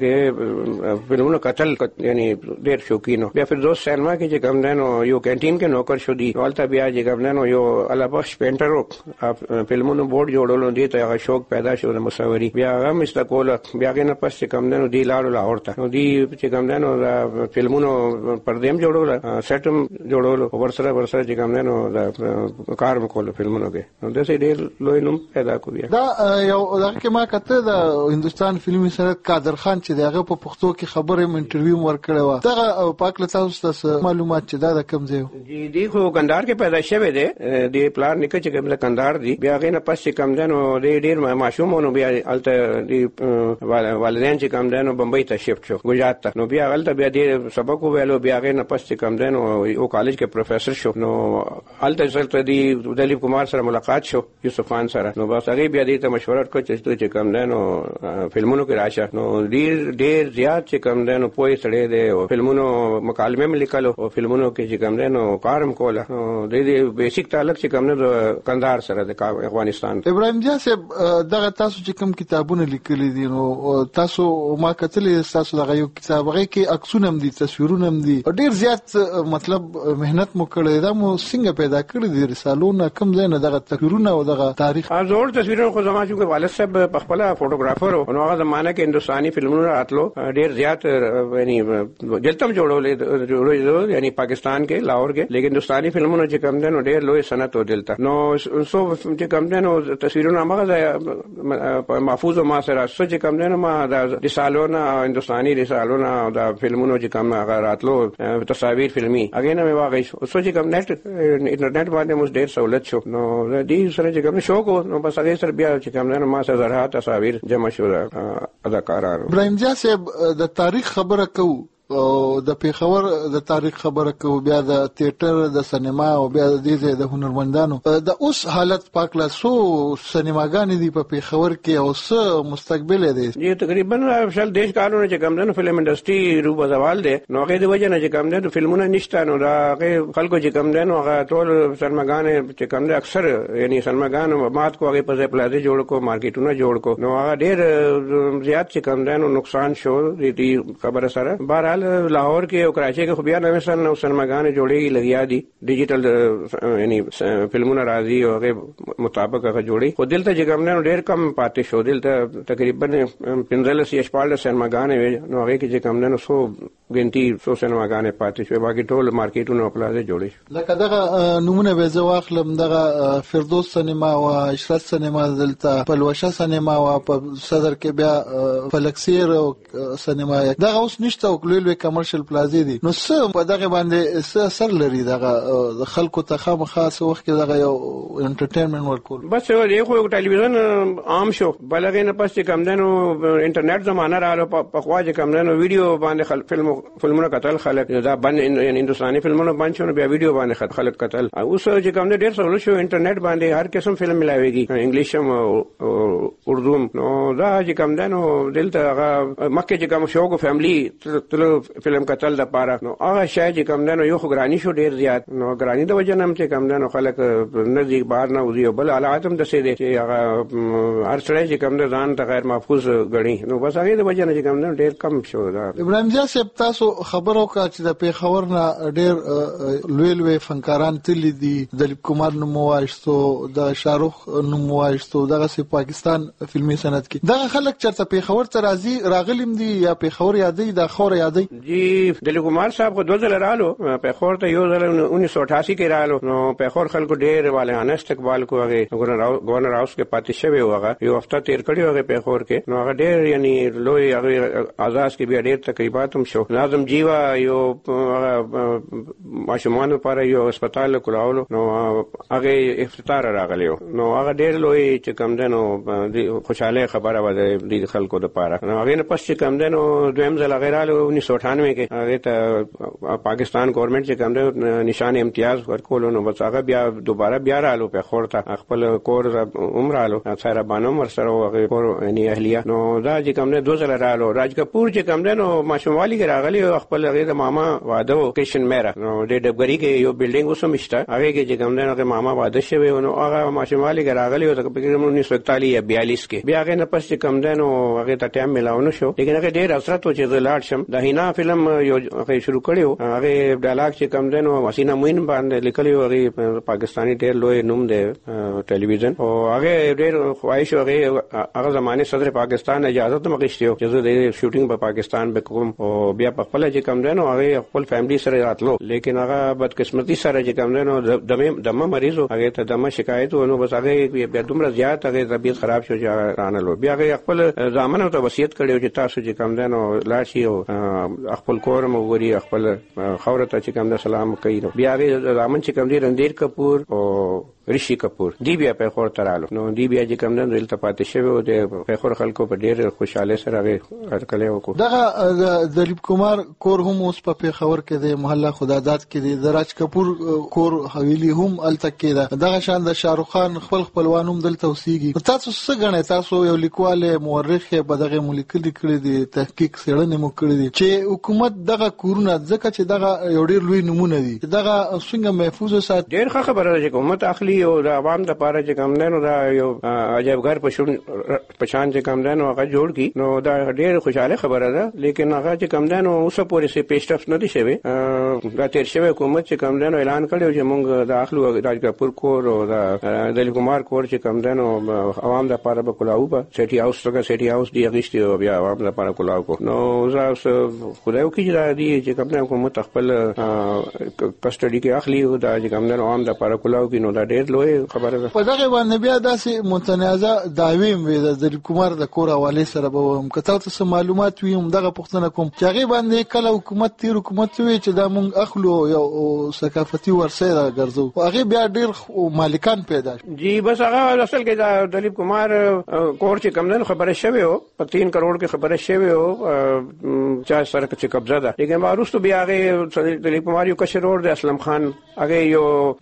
کې فلمونو قتل یعنی ډېر شوقینو بیا فردوس سینما کې چې کوم دنو یو کینټین کې نوکر شو دی ولته بیا چې کوم دنو یو الله بخش پینټر فلمونو بورډ جوړولو دی ته هغه شوق پیدا شو د مصوري بیا هغه مستقول بیا کې نه پس چې کوم دنو دی لاړو لاهور ته نو دی چې کوم دنو فلمونو پردیم جوړول سیټم جوړول ورسره چې کوم دنو کار وکول فلمونو کې نو د دې ډېر لوی نوم پیدا کو بیا دا یو دغه کې ما کته د هندستان فلمي سره قادر خان چې دغه په پښتو کې خبره انټرویو ورکړی و دغه پاک له تاسو معلومات چې دا د کوم ځای دی خو کندهار کې پیدا شوی دی د پلان نکه چې کوم کندهار دی بیا غینه پس چې کوم دنو ډېر معصومونو بیا الته دی والدین چې کوم دنو بمبئی ته شفت شو ګجرات ته نو بیا غلطه بیا دې سبق ویلو بیا غینه پس چې کوم دنو یو کالج کې پروفیسور شو نو الته سره دی دلیپ کمار سره ملاقات شو یوسف خان سره نو بس هغه بیا دې ته مشوره وکړه چې کوم دنو فلمونو کې راشه نو ډېر زیات چې کوم دنو پوي سړی دی او فلمونو مکالمه مې لیکلو او فلمونو کې چې کوم دنو کارم کوله نو د بیسیک تعلق چې کوم نه کندهار سره د افغانستان ابراهیم جان صاحب دغه تاسو چې کوم کتابونه لیکلي دي نو تاسو ما کتلې تاسو دغه یو کتاب هغه کې عکسونه هم دي تصویرونه هم دي ډېر زیات مطلب مهنت مو کړی دا مو څنګه پیدا کړی دي رسالونه کوم ځای نه دغه تصویرونه او دغه تاریخ زوړ تصویرونه خو زما چې والد صاحب په خپل فوټوګرافر او هغه زمانہ کې هندستاني فلمونو راتلو ډېر زیات یعنی دلته جوړول یعنی پاکستان کې لاهور کې لیکن هندستاني فلمونو چې کوم دنو ډېر لوی صنعت و دلته نو سو چې کوم دنو تصویرونه هغه محفوظ ما سره چې کوم دنو ما د رسالونه هندستاني رسالونه د فلمونو چې کوم هغه راتلو تصاویر فلمي هغه نه واغی سو چې کوم نت انټرنیټ باندې موږ ډېر سہولت شو نو دې سره چې کوم شو کو نو بس هغه سره بیا چې کوم دنو ما سره زرها تصاویر جمع شو اداکارانو ابراهیم جان صاحب د تاریخ خبره کوو او د پیښور د تاریخ خبره کوو بیا د تیاتر د سینما او بیا د دې د هنرمندانو د اوس حالت پاکلا سو سینماګانې دی په پیښور کې او څه مستقبل دی چې تقریبا افشل دیش کارونه چې کوم دنو فلم انډستری روب زوال دی نو هغه د وجه نه چې کوم دنو فلمونه نشته نو دا خلکو چې کوم دنو هغه ټول سینماګانې چې کوم دنو اکثر یعنی سینماګانو مات کو هغه په پلازه جوړ کو مارکیټونه جوړ کو نو هغه ډېر زیات چې کوم دنو نقصان شو دې خبره سره بهر لاهور کې او کراچي کې خو بیا نوې سینماګانې جوړېږي لګیا دي ډیجیټل یعنی فلمونه راځي او هغه مطابق هغه جوړي خو دلته چې کوم نه ډېر کم پاتې شو دلته تقریبا 15 یا 14 سینماګانې نو هغه کې چې کوم نه سو ګنټي سو سینماګانې پاتې شو باقي ټول مارکیټونه خپل جوړي لکه دغه نمونه به زه واخلم دغه فردوس سینما او اشرت سینما دلته پلوشه سینما او په صدر کې بیا فلکسیر او سینما دغه اوس نشته او لوی کمرشل پلازې دي نو څه په دغه باندې څه اثر لري دغه خلکو ته خاص وخت کې دغه یو انټرټینمنت ورکول بس یو خو ټلویزیون عام شو بلغه نه پس کم دنو انټرنیټ زمانہ رااله په خوا چې کم دنو ویډیو باندې فلمونه قتل خلک دا باندې هندستاني فلمونه باندې شو بیا ویډیو باندې خلک قتل اوس چې کم ډېر سهولت شو انټرنیټ باندې هر قسم فلم ملاويږي انګلیش هم اردو نو دا چې کم دنو دلته هغه مکه چې کوم شو کو فیملی فلم قتل د پاره نو هغه شای چې کوم دنو یو غرانی شو ډیر زیات نو غرانی د وجه نم چې کوم دنو خلک نزدیک بهر نه وزي بل علامتم د سي دي چې هغه هر څړې چې کوم د ځان ته غیر محفوظ غړي نو بس هغه د وجه نه چې کوم دنو ډیر کم شو دا ابراهیم جان صاحب تاسو خبرو کا چې د پیښور نه ډیر لوی فنکاران تل دي دلیپ کمار نو مواشتو د شاروخ نو مواشتو دغه سي پاکستان فلمي صنعت کې دغه خلک چرته پیښور ته راغلیم دي یا پیښور یادې د خور یادې جی دلیپ کمار صاحب خو 2 ځله رالو په خور ته یو ځل 1988 کې رالو نو په خور خلکو ډېر والهانه استقبال کو هغه گورنر هاوس کې پاتې شوی هغه یو هفته تیر کړی هغه په خور کې نو هغه ډېر یعنی لوی هغه آزاد کې بیا ډېر تقریبات هم شو ناظم جیوا یو ماشومان لپاره یو هسپتال کولو نو هغه افتتاح راغلی نو هغه ډېر لوی چې کم دنو خوشاله خبره و د خلکو لپاره نو هغه نه پس چې کم دنو دویم ځل غیرالو 1998 کې هغه ته پاکستان گورنمنت چې کم دنو نشان امتیاز ورکول نو بس هغه بیا دوباره بیا رالو په خورته خپل کور عمرالو سره بانو سره هغه کور یعنی اهلیه نو دا چې کم دنو 2 ځل رالو راج کپور چې کم دنو ماشوموالی کې راغلی خپل هغه د ماما واده کشن میرا نو د ډبګری کې یو بلډینګ وسمشته هغه کې چې کم دنو هغه ماما واده شوی نو هغه ماشوموالی کې راغلی او د 1941 یا 42 کې بیا هغه نه پس چې کم دنو هغه ته ټایم ملاونه شو لیکن هغه ډېر اثرات و چې زلاړ شم د هینا فلم یو هغه شروع کړو هغه ډایلاګ چې کم دنو حسینا موین باندې لیکلی هغه پاکستانی ډېر لوی نوم دی ټلویزیون او هغه ډېر خواهش هغه زمانه صدر پاکستان اجازه ته مغشتیو چې زه د شوټینګ په پاکستان به کوم او بیا په خپل چې کم دنو هغه خپل فیملی سره راتلو لیکن هغه بدقسمتی سره چې کم دنو دمه مریض هغه ته دمه شکایت ونو بس هغه بیا دومره زیات هغه طبيعت خراب شو چې رانلو بیا هغه خپل ځامن ته وصیت کړو چې تاسو چې کم دنو لاشي او خپل کور مو غوري خپل خورته چې کم د سلام کوي بیا هغه ځامن چې کم دی رندیر کپور او ریشي کپور دی بیا په خور ترالو نو دی بیا چې کم دنو دلته پاتې شوی او د په خور خلکو په ډېر خوشاله سره هغه کله وکړو دغه دلیپ کمار کور هم اوس په خبر کې د محله خداداد کې د دراج کپور کور حویلی هم الته کې دغه شان د شاروخ خان خپلوان هم دلته اوسېږي تاسو څه غنئ تاسو یو لیکوال مورخ په دغه ملک لیکلي دي تحقیق سره مو کړی دي چې حکومت دغه کورونه ځکه چې دغه یو ډېر لوی نمونه دي دغه څنګه محفوظ وسات ډېر خبره ده چې حکومت اخلي او د عوام د لپاره چې کم دنو دا یو عجیب غیر پشان چې کم دنو هغه جوړ کی نو دا ډېر خوشاله خبره ده لیکن هغه چې کم دنو اوسه پورې سي پیشرفت نه دي شوی دا تیر شوی حکومت چې کم دنو اعلان کړو چې موږ د اخلو راج کپور کور او د دلیپ کمار کور چې کم دنو عوام د لپاره به کلاو په سټي هاوس څنګه سټي هاوس دی غشتي او بیا عوام د لپاره کلاو کو نو زه خدایو کې دا دی چې کم دنو حکومت خپل کسټډي کې اخلي او دا چې کم دنو عوام د لپاره کلاو کې نو دا ډېر لوی خبره ده په دغه باندې بیا داسې متنازع دعوی وي د دلیپ کمار د کور حواله سره به هم کته څه معلومات وي هم دغه پښتنه کوم چې هغه باندې کله حکومت وي چې دا مونږ اخلو یو ثقافتي ورثه دا ګرځو هغه بیا ډېر مالکان پیدا جی بس هغه اصل کې دا دلیپ کمار کور چې کم نه خبره شوی او په 3 کروڑ کې خبره شوی او چا سره چې قبضه ده لیکن وروسته بیا هغه دلیپ کمار یو کشرور د اسلم خان هغه یو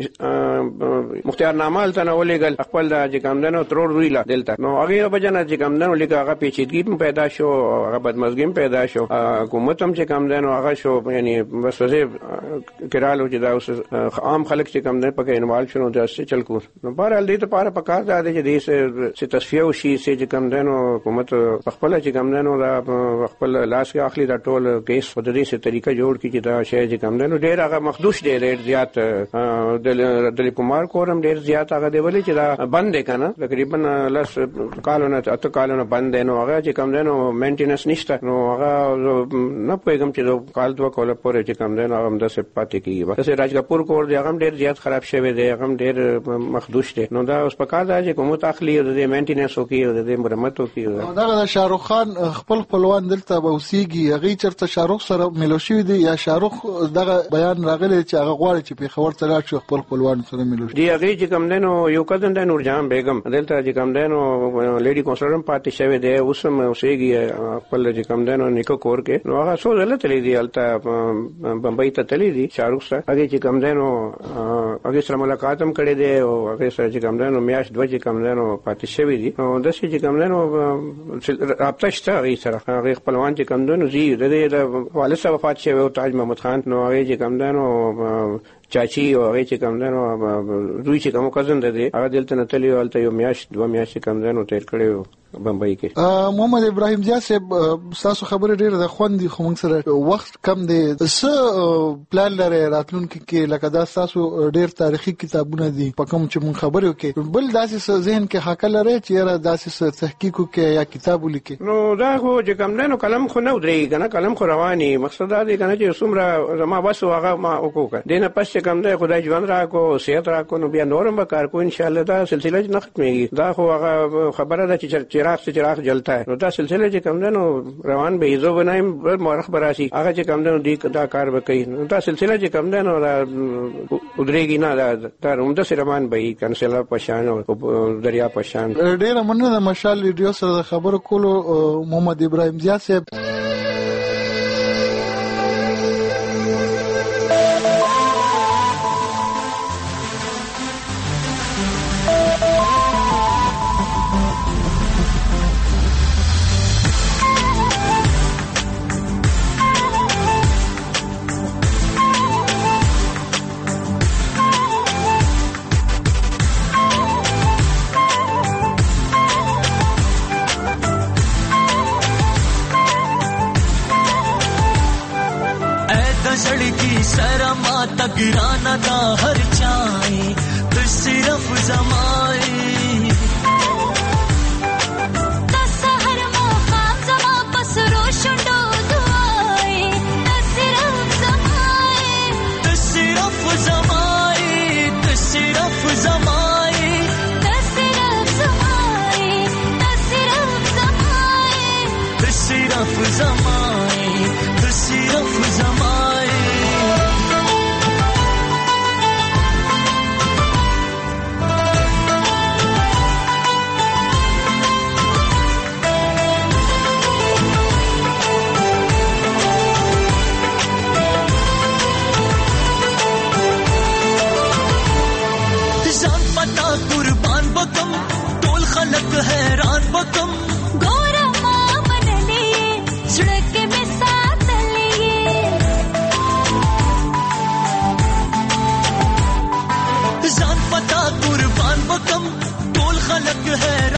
مختارنامه تل ولېګل خپل د جګمدنو ترور ویلا دلته نو هغه بجنه جګمدنو لیکه هغه پیچیدګي پیدا شو هغه بدمزګي پیدا شو حکومت هم چې کمدنو هغه شو یعنی بس وځي کړهالو چې دا اوس عام خلک چې کمدنو پکې انوالو شنو د څه چل کو نو بهرحال دې ته پاره پکار ده چې دې څه تصفیه وشي چې کمدنو حکومت خپل چې کمدنو دا خپل لاس کې اخلي دا ټول کیس په دې څه طریقه جوړ کړي چې دا شی چې کمدنو ډېر هغه مخدوش دی ډېر زیات دلیپ کمار کورم ډېر زیات هغه دی ولې چې دا بند کنه تقریبا لس کالونه اته کالونه بند نو هغه چې کم دنو مینټیننس نشته نو هغه نه پېګم چې کال دوه کال پورې چې کم دنو هغه د سپاتې کیږي بس راج کپور کور دی هغه ډېر زیات خراب شوی دی هغه ډېر مخدوش دی نو دا اوس پکار دی چې کومه تخلی د مینټیننس وکي او د مرمت وکي دا د شاروخ خان خپلوان دلته به اوسېږي هغه چرته شاروخ سره ملوشي دی یا شاروخ دغه بیان راغلی چې هغه غواړي چې په خبر تر شو خپلوان سره ملوشي دی هغه چې کم دنو یو کدن د نورجان بیگم دلته چې کم دنو لیډي کونسلر پاتې شوی دی اوس هم اوسېږي خپل چې کم دنو نیکو کور کې نو هغه څو ځله تللی دی الته بمبئی ته تللی دی شاروخ سره هغه چې کم دنو هغه سره ملاقات هم کړی دی او هغه سره چې کم دنو میاش دوه چې کم دنو پاتې شوی دی نو د چې کم دنو رابطه شته هغه سره هغه خپلوان چې کم دنو زی د والد صاحب وفات شوی او تاج محمد خان نو هغه چې کم دنو چاچی او هغه چې کم دنو دوی چې کوم کزن ده هغه دلته نه تللی او الته یو میاش دوه میاش کم دنو تیر کړی بمبئی کې. محمد ابراهیم زیات صاحب تاسو خبره ډیره د خوندې خو موږ سره وخت کم دی. څه پلان لري راتلونکي کې لکه دا تاسو ډیر تاریخي کتابونه دي په کوم چې موږ خبرو کې بل داسې ذهن کې حق لري چې را داسې تحقیق کې یا کتاب ولیکي؟ نو دا خو چې کوم نه نو کلم خو نه ودرېږي کنه، کلم خو رواني. مقصد دا دی کنه چې څومره زما بس هغه ما وکړ دینه پس چې کوم دی خدای ژوند راکو صحت راکو نو بیا نورم به کار کو ان شاء الله. دا سلسله نه ختمېږي. دا خو هغه خبره ده چې چراغ جلتا ہے. نو دا سلسله چې کوم ده نو روان به ایزو بنایم مورخ براسي هغه چې کوم ده نو دا کار وکړي. نو دا سلسله چې کوم ده نو ودرېږي نه. دا عمده سرمان به کنسلا پشان او دریا پشان. ډېر مننه د مشال ریډیو سره خبرو کولو محمد ابراهیم زیات صاحب. गिराना था हर चाय तो सिर्फ जमाए तसहर मकाम जमा बस रोशनो दुआए तो सिर्फ जमाए तो सिर्फ जमाए तो सिर्फ जमाए तो सिर्फ जमाए तो सिर्फ जमाए तो सिर्फ जमाए तो सिर्फ जमाए. कुर्बान बकम टोल खलक हैरान बकम गोरा माँ मन लिए सड़क में साथ लिए जान पता कुर्बान बकम टोल खलक हैरान